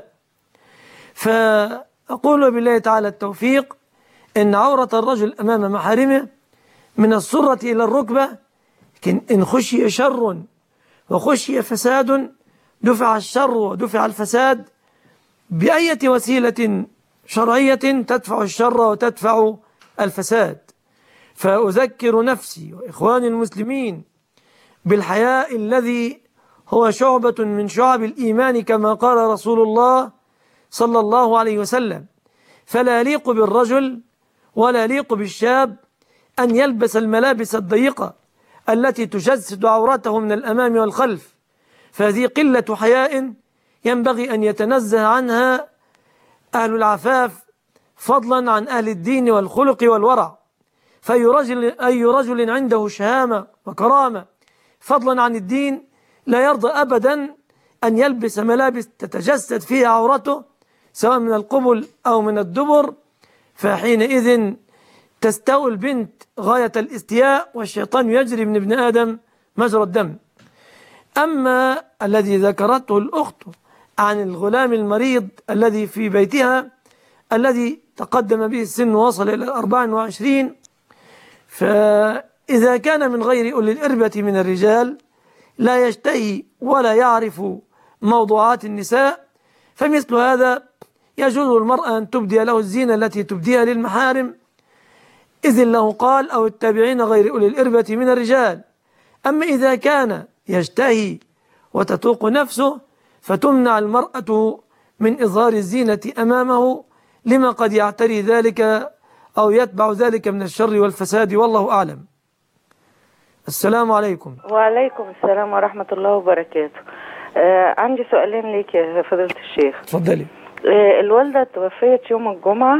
فأقول بالله تعالى التوفيق إن عورة الرجل أمام محارمه من السرة إلى الركبة، لكن إن خشي شر وخشي فساد دفع الشر ودفع الفساد بأية وسيلة شرعية تدفع الشر وتدفع الفساد. فأذكر نفسي وإخواني المسلمين بالحياء الذي هو شعبة من شعب الإيمان كما قال رسول الله صلى الله عليه وسلم، فلا يليق بالرجل ولا يليق بالشاب أن يلبس الملابس الضيقة التي تجسد عورته من الأمام والخلف، فهذه قلة حياء ينبغي أن يتنزه عنها أهل العفاف فضلا عن أهل الدين والخلق والورع. فأي رجل, أي رجل عنده شهامة وكرامة فضلا عن الدين لا يرضى أبدا أن يلبس ملابس تتجسد فيها عورته سواء من القبل أو من الدبر، فحينئذ تستوي البنت غاية الاستياء والشيطان يجري من ابن آدم مجرى الدم. أما الذي ذكرته الأخت عن الغلام المريض الذي في بيتها الذي تقدم به السن وصل إلى أربع وعشرين، فإذا كان من غير أولي الإربة من الرجال لا يشتهي ولا يعرف موضوعات النساء، فمثل هذا يجوز المرأة أن تبدي له الزينة التي تبديها للمحارم، إذن له قال أو التابعين غير أولي الإربة من الرجال. أما إذا كان يشتهي وتتوق نفسه فتمنع المرأة من إظهار الزينة أمامه لما قد يعتري ذلك أو يتبع ذلك من الشر والفساد، والله أعلم. السلام عليكم. وعليكم السلام ورحمة الله وبركاته. آه عندي سؤالين ليك يا فضيلة الشيخ. تفضلي. آه، الوالدة توفيت يوم الجمعة.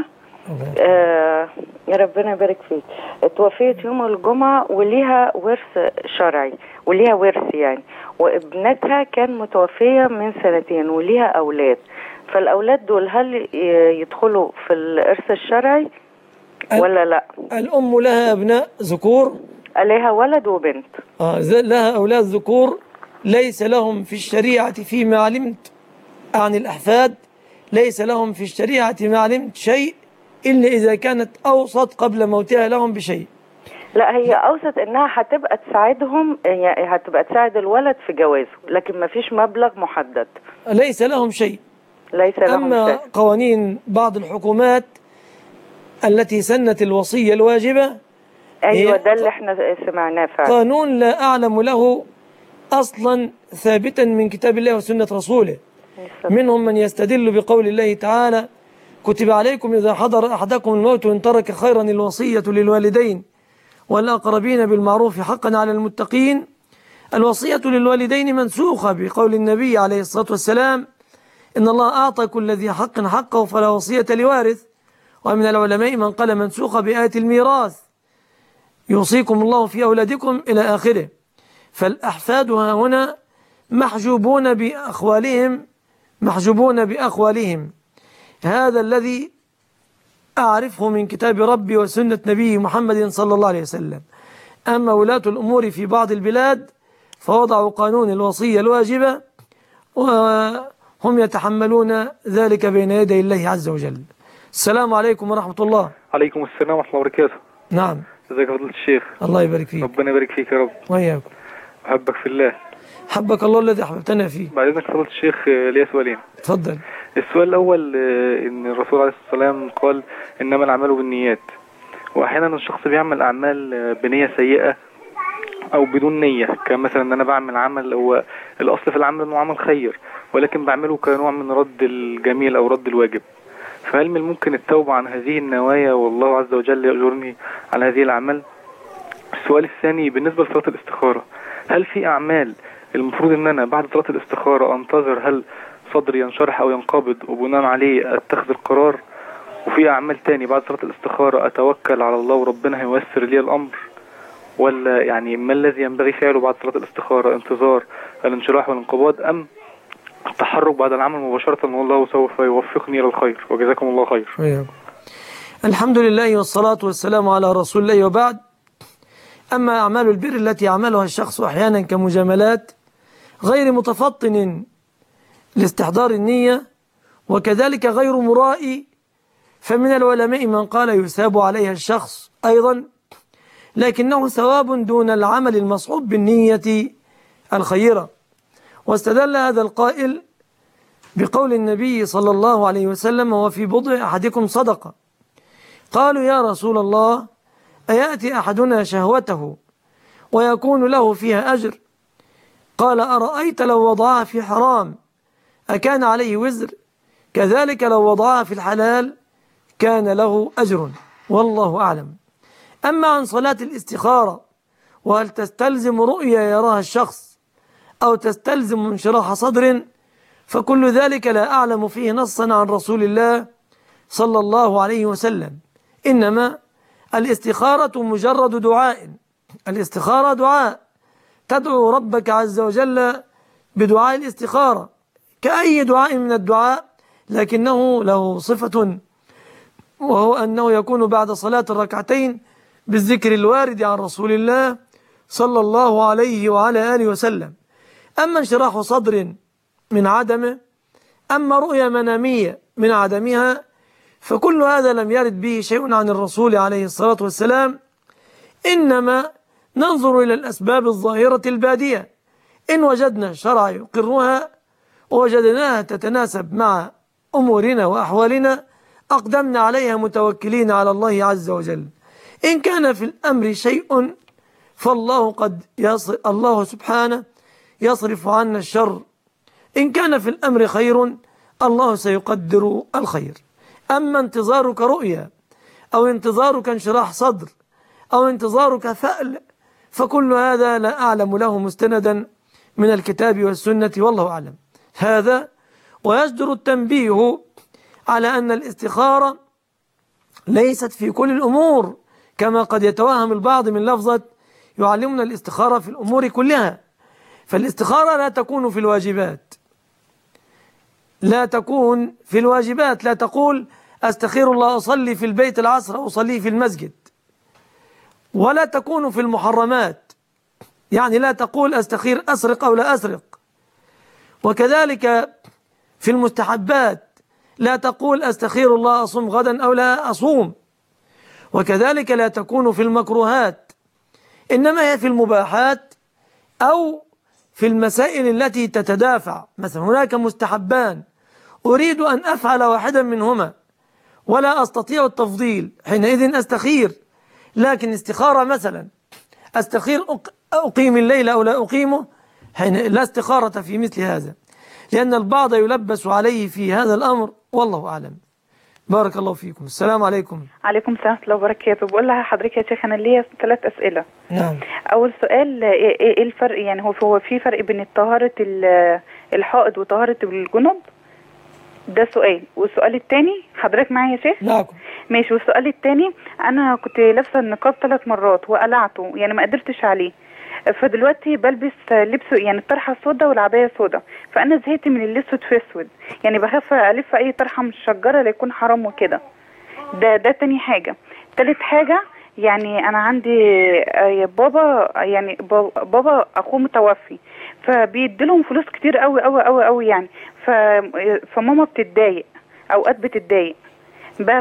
آه يا ربنا يبارك فيك. توفيت يوم الجمعة وليها ورث شرعي وليها ورث يعني، وابنتها كان متوفية من سنتين وليها أولاد، فالأولاد دول هل يدخلوا في الإرث الشرعي ولا لا؟ الأم لها أبناء ذكور؟ لها ولد وبنت. آه لها أولاد ذكور ليس لهم في الشريعة فيما علمت عن الأحفاد، ليس لهم في الشريعة ما علمت شيء إلا إذا كانت أوسط قبل موتها لهم بشيء. لا هي أوسط إنها هتبقى تساعدهم، يعني هتبقى تساعد الولد في جوازه، لكن ما فيش مبلغ محدد. ليس لهم شيء. ليس لهم أما شيء. قوانين بعض الحكومات التي سنت الوصية الواجبة، أيوة ده اللي احنا سمعناه فعلا. قانون لا أعلم له أصلا ثابتا من كتاب الله وسنة رسوله. منهم من يستدل بقول الله تعالى: كتب عليكم إذا حضر أحدكم الموت إن ترك خيرا الوصية للوالدين والأقربين بالمعروف حقا على المتقين. الوصية للوالدين منسوخة بقول النبي عليه الصلاة والسلام: إن الله أعطى كل ذي حق حقه فلا وصية لوارث. ومن العلماء من قال منسوخة بآية الميراث: يوصيكم الله في أولادكم إلى آخره. فالأحفاد هنا محجوبون بأخوالهم محجوبون بأخوالهم. هذا الذي أعرفه من كتاب ربي وسنة نبي محمد صلى الله عليه وسلم. أما ولاة الأمور في بعض البلاد فوضعوا قانون الوصية الواجبة وهم يتحملون ذلك بين يدي الله عز وجل. السلام عليكم ورحمة الله. عليكم السلام ورحمة الله وبركاته. نعم. ازيك يا فضيلة الشيخ؟ الله يبارك فيك. ربنا يبارك فيك يا رب. وإياكم. أحبك في الله. حبك الله الذي أحببتنا فيه. بعد إذنك فضيلة الشيخ ليا سؤالين. تفضل. السؤال الأول إن الرسول عليه الصلاة والسلام قال: إنما الأعمال بالنيات. وأحيانا الشخص بيعمل أعمال بنية سيئة أو بدون نية، كمثلا إن أنا بعمل عمل هو الأصل في العمل إنه عمل خير، ولكن بعمله كنوع من رد الجميل أو رد الواجب. فهل من الممكن التوبة عن هذه النوايا والله عز وجل يأجرني على هذه الأعمال؟ السؤال الثاني بالنسبة لصلاة الاستخارة، هل في أعمال المفروض إن أنا بعد صلاة الاستخارة أنتظر هل صدري ينشرح أو ينقبض وبناء عليه أتخذ القرار، وفي أعمال تاني بعد صلاة الاستخارة أتوكل على الله وربنا هيوسر لي الأمر؟ ولا يعني ما الذي ينبغي فعله بعد صلاة الاستخارة؟ انتظار الانشراح والانقباض أم التحرك بعد العمل مباشرة والله سوف يوفقني إلى الخير؟ وجزاكم الله خير. وياكم. الحمد لله والصلاة والسلام على رسول الله، وبعد. أما أعمال البر التي يعملها الشخص أحيانا كمجاملات غير متفطن لاستحضار النية وكذلك غير مرائي، فمن العلماء من قال يثاب عليها الشخص أيضا، لكنه ثواب دون العمل المصحوب بالنية الخيرة. واستدل هذا القائل بقول النبي صلى الله عليه وسلم: وفي بضع أحدكم صدقة. قالوا: يا رسول الله، أيأتي أحدنا شهوته ويكون له فيها أجر؟ قال: أرأيت لو وضعها في حرام أكان عليه وزر؟ كذلك لو وضعها في الحلال كان له أجر، والله أعلم. أما عن صلاة الاستخارة، وهل تستلزم رؤية يراها الشخص أو تستلزم انشراح صدر، فكل ذلك لا أعلم فيه نصا عن رسول الله صلى الله عليه وسلم. إنما الاستخارة مجرد دعاء. الاستخارة دعاء، تدعو ربك عز وجل بدعاء الاستخارة كأي دعاء من الدعاء، لكنه له صفة، وهو أنه يكون بعد صلاة الركعتين بالذكر الوارد عن رسول الله صلى الله عليه وعلى آله وسلم. أما انشراح صدر من عدمه، أما رؤية منامية من عدمها، فكل هذا لم يرد به شيء عن الرسول عليه الصلاة والسلام. إنما ننظر إلى الأسباب الظاهرة البادية، إن وجدنا الشرع يقرها ووجدناها تتناسب مع أمورنا وأحوالنا أقدمنا عليها متوكلين على الله عز وجل. إن كان في الأمر شيء فالله قد يصرف الله سبحانه يصرف عنا الشر. إن كان في الأمر خير الله سيقدر الخير. أما انتظارك رؤيا أو انتظارك انشراح صدر أو انتظارك ثأل، فكل هذا لا أعلم له مستندا من الكتاب والسنة، والله أعلم. هذا ويجدر التنبيه على أن الاستخارة ليست في كل الأمور كما قد يتوهم البعض من لفظة يعلمنا الاستخارة في الأمور كلها. فالاستخارة لا تكون في الواجبات، لا تكون في الواجبات. لا تقول أستخير الله أصلي في البيت العصر أو أصلي في المسجد. ولا تكون في المحرمات، يعني لا تقول أستخير أسرق أو لا أسرق. وكذلك في المستحبات لا تقول أستخير الله أصوم غدا أو لا أصوم. وكذلك لا تكون في المكروهات، إنما هي في المباحات أو في المسائل التي تتدافع. مثلا هناك مستحبان أريد أن أفعل واحدا منهما ولا أستطيع التفضيل، حينئذ أستخير. لكن استخارة مثلا أستخير أقيم الليل أو لا أقيمه، حين لا استخارة في مثل هذا، لأن البعض يلبس عليه في هذا الأمر، والله أعلم. بارك الله فيكم. السلام عليكم. عليكم السلام ورحمة الله وبركاته. بقول لها حضرتك يا شيخ أنا ليا ثلاث أسئلة. نعم. أول سؤال، إيه الفرق، يعني هو هو في فرق بين طهارة الحائض وطهارة الجنب؟ ده سؤال. والسؤال الثاني، حضرتك معايا يا شيخ؟ نعم. ماشي. والسؤال الثاني، أنا كنت لابسة النقاب ثلاث مرات وقلعته، يعني ما قدرتش عليه، فدلوقتي بلبس لبس يعني الطرحه السوداء والعبايه السوداء، فانا زهقت من الاسود في اسود، يعني بخاف الف اي طرحه من الشجره لا يكون حرام وكده. ده ده تاني حاجه. تالت حاجه، يعني انا عندي بابا، يعني بابا اخوه متوفي، فبيديلهم فلوس كتير قوي قوي قوي قوي يعني، فماما بتتضايق، اوقات بتتضايق بس.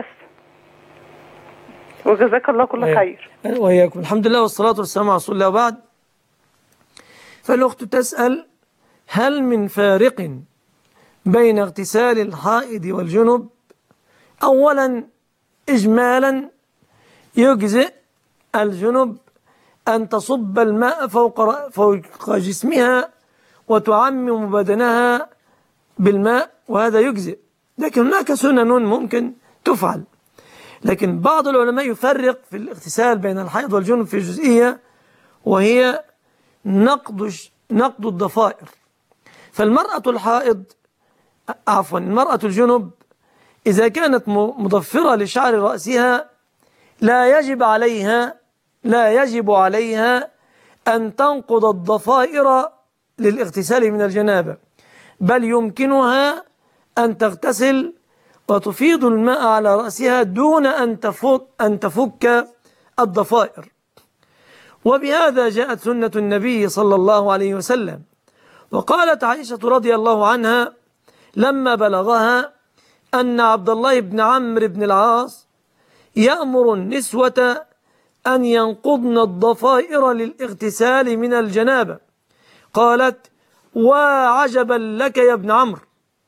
وجزاك الله كل خير. وإياكم. الحمد لله والصلاة والسلام على رسول الله. وبعد، فالأخت تسأل: هل من فارق بين اغتسال الحائض والجنب؟ أولا إجمالا يجزئ الجنب أن تصب الماء فوق فوق جسمها وتعمم بدنها بالماء، وهذا يجزئ. لكن هناك سنن ممكن تفعل. لكن بعض العلماء يفرق في الاغتسال بين الحائض والجنب في جزئية، وهي نقض نقض الضفائر. فالمرأة الحائض عفوا المرأة الجنب إذا كانت مضفرة لشعر رأسها لا يجب عليها لا يجب عليها أن تنقض الضفائر للاغتسال من الجنابة، بل يمكنها أن تغتسل وتفيض الماء على رأسها دون أن تفك أن تفك الضفائر. وبهذا جاءت سنة النبي صلى الله عليه وسلم. وقالت عائشة رضي الله عنها لما بلغها أن عبد الله بن عمرو بن العاص يأمر النسوة أن ينقضن الضفائر للاغتسال من الجنابة، قالت: وعجبا لك يا ابن عمرو،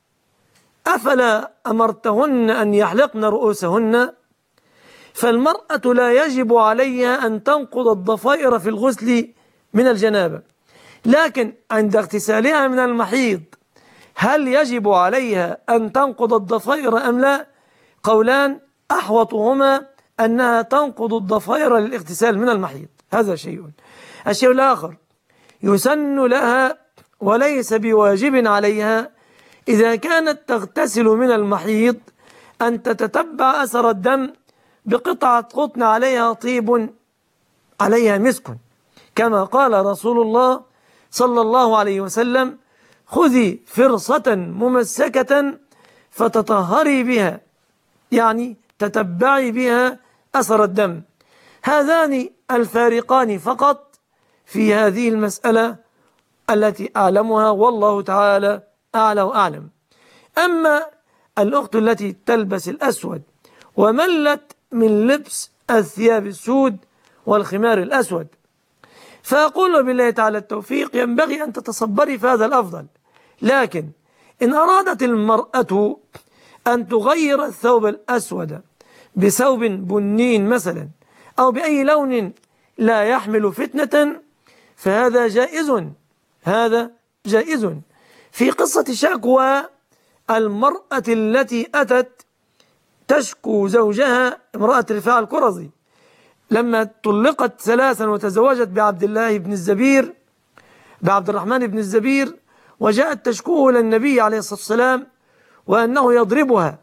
أفلا أمرتهن أن يحلقن رؤوسهن؟ فالمرأة لا يجب عليها أن تنقض الضفائر في الغسل من الجنابة، لكن عند اغتسالها من المحيض هل يجب عليها أن تنقض الضفائر أم لا؟ قولان، أحوطهما أنها تنقض الضفائر للاغتسال من المحيض. هذا شيء. الشيء الآخر، يسن لها وليس بواجب عليها إذا كانت تغتسل من المحيض أن تتتبع أثر الدم بقطعة قطن عليها طيب عليها مسك، كما قال رسول الله صلى الله عليه وسلم: خذي فرصة ممسكة فتطهري بها، يعني تتبعي بها أثر الدم. هذان الفارقان فقط في هذه المسألة التي أعلمها، والله تعالى أعلى وأعلم. أما الأخت التي تلبس الأسود وملت من لبس الثياب السود والخمار الأسود، فأقول بالله تعالى التوفيق، ينبغي أن تتصبري في هذا الأفضل. لكن إن أرادت المرأة أن تغير الثوب الأسود بثوب بنين مثلا أو بأي لون لا يحمل فتنة فهذا جائز. هذا جائز. في قصة شكوى المرأة التي أتت تشكو زوجها، امرأة رفاعة الكرزي، لما طلقت ثلاثا وتزوجت بعبد الله بن الزبير بعبد الرحمن بن الزبير، وجاءت تشكوه إلى النبي عليه الصلاة والسلام وأنه يضربها،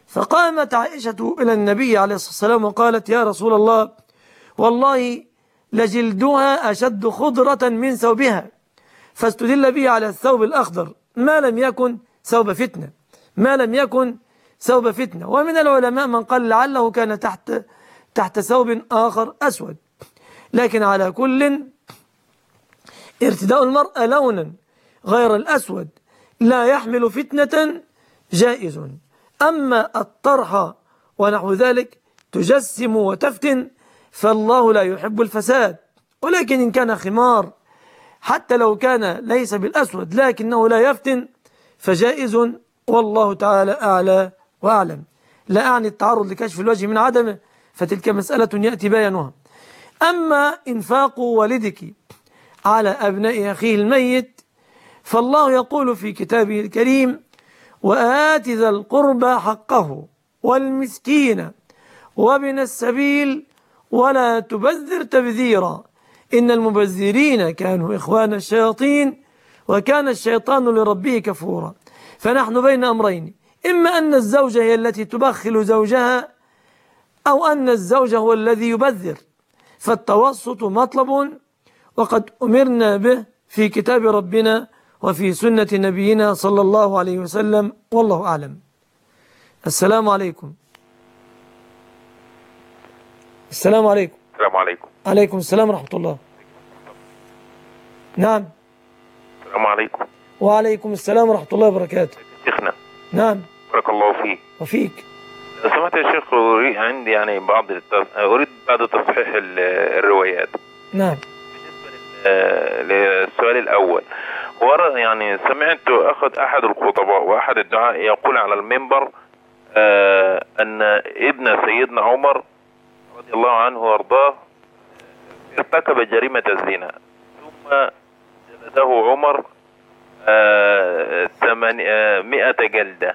فقامت عائشة إلى النبي عليه الصلاة والسلام وقالت: يا رسول الله، والله لجلدها أشد خضرة من ثوبها. فاستدل به على الثوب الأخضر ما لم يكن ثوب فتنة، ما لم يكن ثوب فتنة. ومن العلماء من قال لعله كان تحت تحت ثوب آخر أسود. لكن على كل ارتداء المرأة لونا غير الأسود لا يحمل فتنة جائز. أما الطرحة ونحو ذلك تجسم وتفتن فالله لا يحب الفساد. ولكن إن كان خمار حتى لو كان ليس بالأسود لكنه لا يفتن فجائز، والله تعالى أعلى وأعلم. لا أعني التعرض لكشف الوجه من عدمه، فتلك مسألة يأتي بيانها. أما إنفاق والدك على أبناء أخيه الميت فالله يقول في كتابه الكريم: وآت ذا القربى حقه والمسكين وابن السبيل ولا تبذر تبذيرا إن المبذرين كانوا إخوان الشياطين وكان الشيطان لربه كفورا. فنحن بين أمرين: إما أن الزوجة هي التي تبخل زوجها، أو أن الزوج هو الذي يبذر. فالتوسط مطلب، وقد أمرنا به في كتاب ربنا وفي سنة نبينا صلى الله عليه وسلم، والله أعلم. السلام عليكم. السلام عليكم. السلام عليكم. عليكم السلام ورحمة الله. نعم. السلام عليكم. وعليكم السلام ورحمة الله وبركاته. شيخنا. نعم. بارك الله فيك. وفيك. لو سمحت يا شيخ، عندي يعني بعض التص... أريد بعض تصحيح الروايات. نعم. للسؤال الأول، ورا يعني سمعت أخذ أحد الخطباء وأحد الدعاء يقول على المنبر آه أن ابن سيدنا عمر رضي الله عنه وارضاه ارتكب جريمة الزنا، ثم جلده عمر آه مئة جلدة،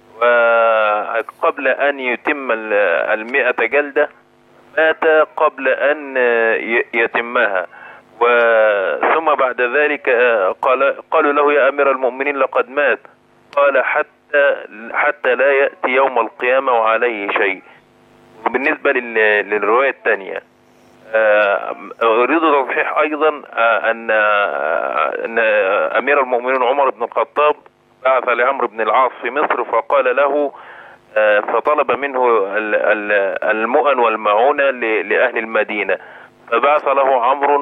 وقبل أن يتم المئة جلدة مات قبل أن يتمها. وثم بعد ذلك قال قالوا له: يا أمير المؤمنين لقد مات. قال: حتى حتى لا يأتي يوم القيامة وعليه شيء. وبالنسبة للرواية الثانية أريد تصحيح أيضا أن أن أمير المؤمنين عمر بن الخطاب بعث لعمرو بن العاص في مصر فقال له، فطلب منه المؤن والمعونة لأهل المدينة، فبعث له عمرو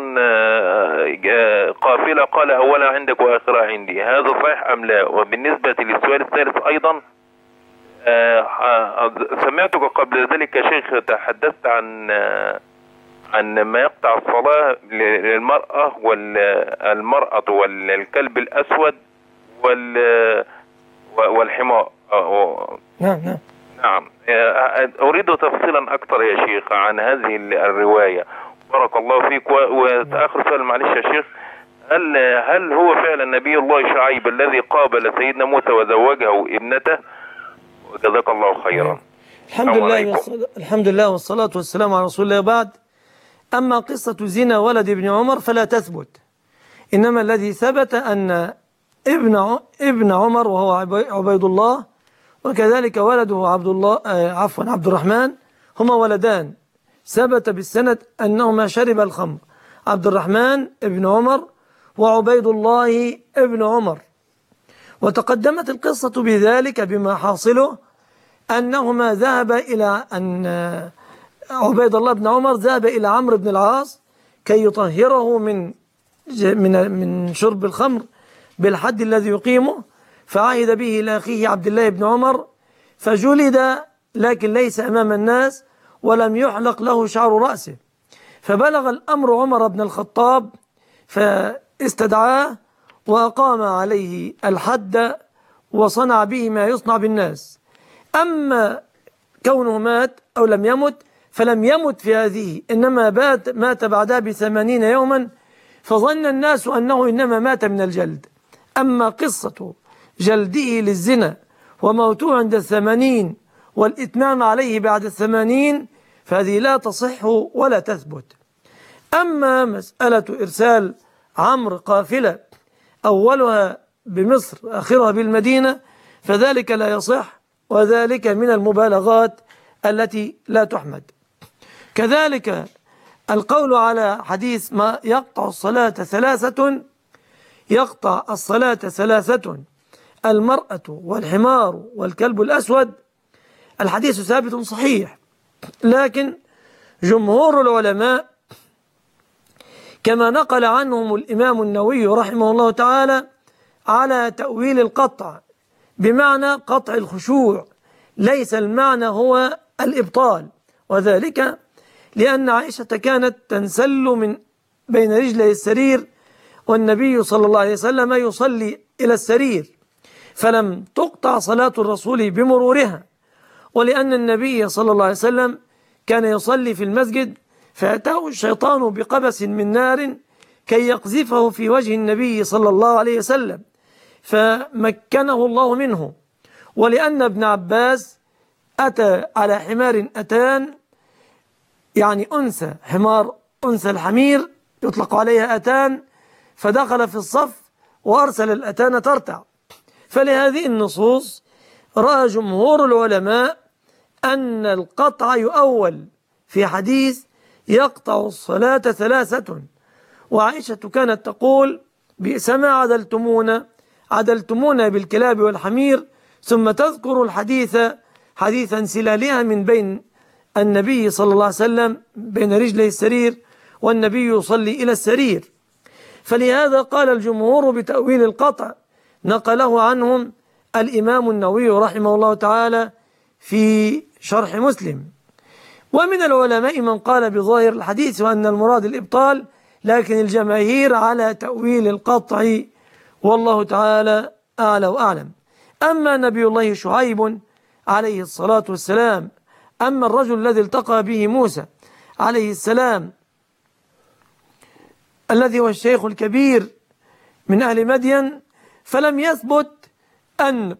قافلة قال: أولا عندك وآخرها عندي. هذا صحيح أم لا؟ وبالنسبة للسؤال الثالث أيضا، سمعتك قبل ذلك يا شيخ تحدثت عن عن ما يقطع الصلاة للمرأة والمرأة والكلب الأسود والحمار. نعم نعم نعم. أريد تفصيلا أكثر يا شيخ عن هذه الرواية. بارك الله فيك. وآخر سؤال معلش يا شيخ، هل هل هو فعلا نبي الله شعيب الذي قابل سيدنا موسى وزوجه ابنته؟ وجزاك الله خيرا. الحمد لله والصلاة الحمد لله والصلاة والسلام على رسول الله. بعد، أما قصة زنا ولد ابن عمر فلا تثبت، إنما الذي ثبت أن ابن ابن عمر وهو عبيد الله وكذلك ولده عبد الله عفوا عبد الرحمن هما ولدان، ثبت بالسند أنهما شرب الخمر، عبد الرحمن ابن عمر وعبيد الله ابن عمر. وتقدمت القصة بذلك بما حاصله أنهما ذهب إلى أن عبيد الله بن عمر ذهب إلى عمرو بن العاص كي يطهره من من من شرب الخمر بالحد الذي يقيمه، فعهد به إلى أخيه عبد الله بن عمر فجلد، لكن ليس أمام الناس ولم يحلق له شعر رأسه. فبلغ الأمر عمر بن الخطاب فاستدعاه وأقام عليه الحد وصنع به ما يصنع بالناس. أما كونه مات أو لم يمت فلم يمت في هذه، إنما بات مات بعدها بثمانين يوما، فظن الناس أنه إنما مات من الجلد. أما قصة جلده للزنا وموته عند الثمانين والإتمام عليه بعد الثمانين فهذه لا تصح ولا تثبت. أما مسألة إرسال عمرو قافلة أولها بمصر آخرها بالمدينة فذلك لا يصح، وذلك من المبالغات التي لا تحمد. كذلك القول على حديث ما يقطع الصلاة ثلاثة، يقطع الصلاة ثلاثة: المرأة والحمار والكلب الأسود. الحديث ثابت صحيح، لكن جمهور العلماء كما نقل عنهم الإمام النووي رحمه الله تعالى على تأويل القطع بمعنى قطع الخشوع، ليس المعنى هو الإبطال، وذلك لأن عائشة كانت تنسل من بين رجلي السرير والنبي صلى الله عليه وسلم يصلي إلى السرير، فلم تقطع صلاة الرسول بمرورها، ولأن النبي صلى الله عليه وسلم كان يصلي في المسجد فأتاه الشيطان بقبس من نار كي يقذفه في وجه النبي صلى الله عليه وسلم فمكنه الله منه. ولأن ابن عباس أتى على حمار أتان، يعني أنثى حمار، أنثى الحمير يطلق عليها أتان، فدخل في الصف وأرسل الأتان ترتع. فلهذه النصوص رأى جمهور العلماء أن القطع يؤول في حديث يقطع الصلاة ثلاثة. وعائشة كانت تقول: بئس ما عدلتمونا عدلتمونا بالكلاب والحمير، ثم تذكر الحديث حديث انسلالها من بين النبي صلى الله عليه وسلم بين رجلي السرير والنبي يصلي إلى السرير. فلهذا قال الجمهور بتأويل القطع، نقله عنهم الإمام النووي رحمه الله تعالى في شرح مسلم. ومن العلماء من قال بظاهر الحديث وأن المراد الإبطال، لكن الجماهير على تأويل القطع، والله تعالى أعلى وأعلم. أما نبي الله شعيب عليه الصلاة والسلام، أما الرجل الذي التقى به موسى عليه السلام الذي هو الشيخ الكبير من أهل مدين، فلم يثبت أن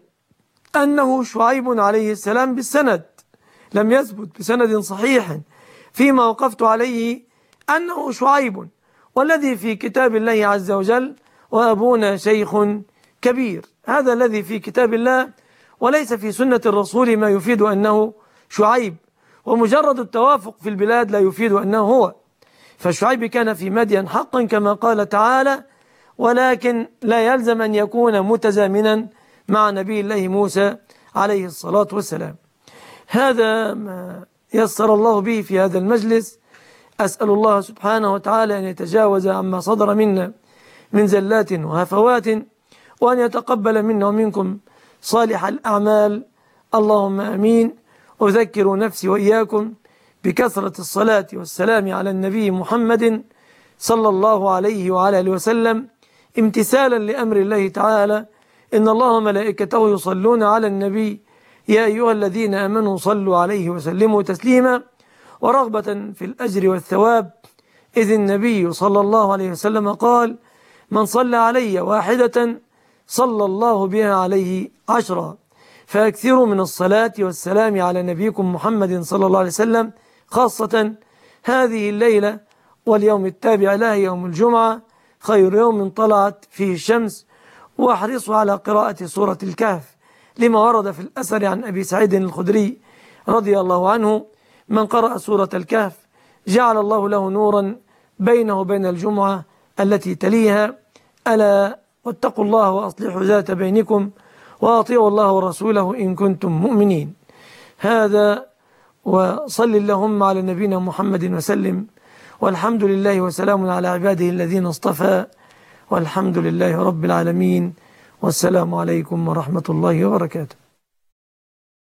أنه شعيب عليه السلام بالسند، لم يثبت بسند صحيح فيما وقفت عليه أنه شعيب، والذي في كتاب الله عز وجل وأبونا شيخ كبير، هذا الذي في كتاب الله، وليس في سنة الرسول ما يفيد أنه شعيب، ومجرد التوافق في البلاد لا يفيد أنه هو. فشعيب كان في مدين حقا كما قال تعالى، ولكن لا يلزم أن يكون متزامنا مع نبي الله موسى عليه الصلاة والسلام. هذا ما يسر الله به في هذا المجلس. أسأل الله سبحانه وتعالى أن يتجاوز عما صدر منا من زلات وهفوات، وأن يتقبل منا ومنكم صالح الأعمال، اللهم أمين. أذكر نفسي وإياكم بكثرة الصلاة والسلام على النبي محمد صلى الله عليه وعلى آله وسلم، امتثالا لأمر الله تعالى: إن الله وملائكته يصلون على النبي يا أيها الذين آمنوا صلوا عليه وسلموا تسليما، ورغبة في الأجر والثواب، إذ النبي صلى الله عليه وسلم قال: من صلى علي واحدة صلى الله بها عليه عشرا. فأكثروا من الصلاة والسلام على نبيكم محمد صلى الله عليه وسلم، خاصة هذه الليلة واليوم التابع لها يوم الجمعة، خير يوم طلعت فيه الشمس. واحرصوا على قراءة سورة الكهف، لما ورد في الأثر عن أبي سعيد الخدري رضي الله عنه: من قرأ سورة الكهف جعل الله له نورا بينه وبين الجمعة التي تليها. ألا واتقوا الله وأصلحوا ذات بينكم وأطيعوا الله ورسوله إن كنتم مؤمنين. هذا، وصل اللهم على نبينا محمد وسلم، والحمد لله وسلام على عباده الذين اصطفى، والحمد لله رب العالمين، والسلام عليكم ورحمة الله وبركاته.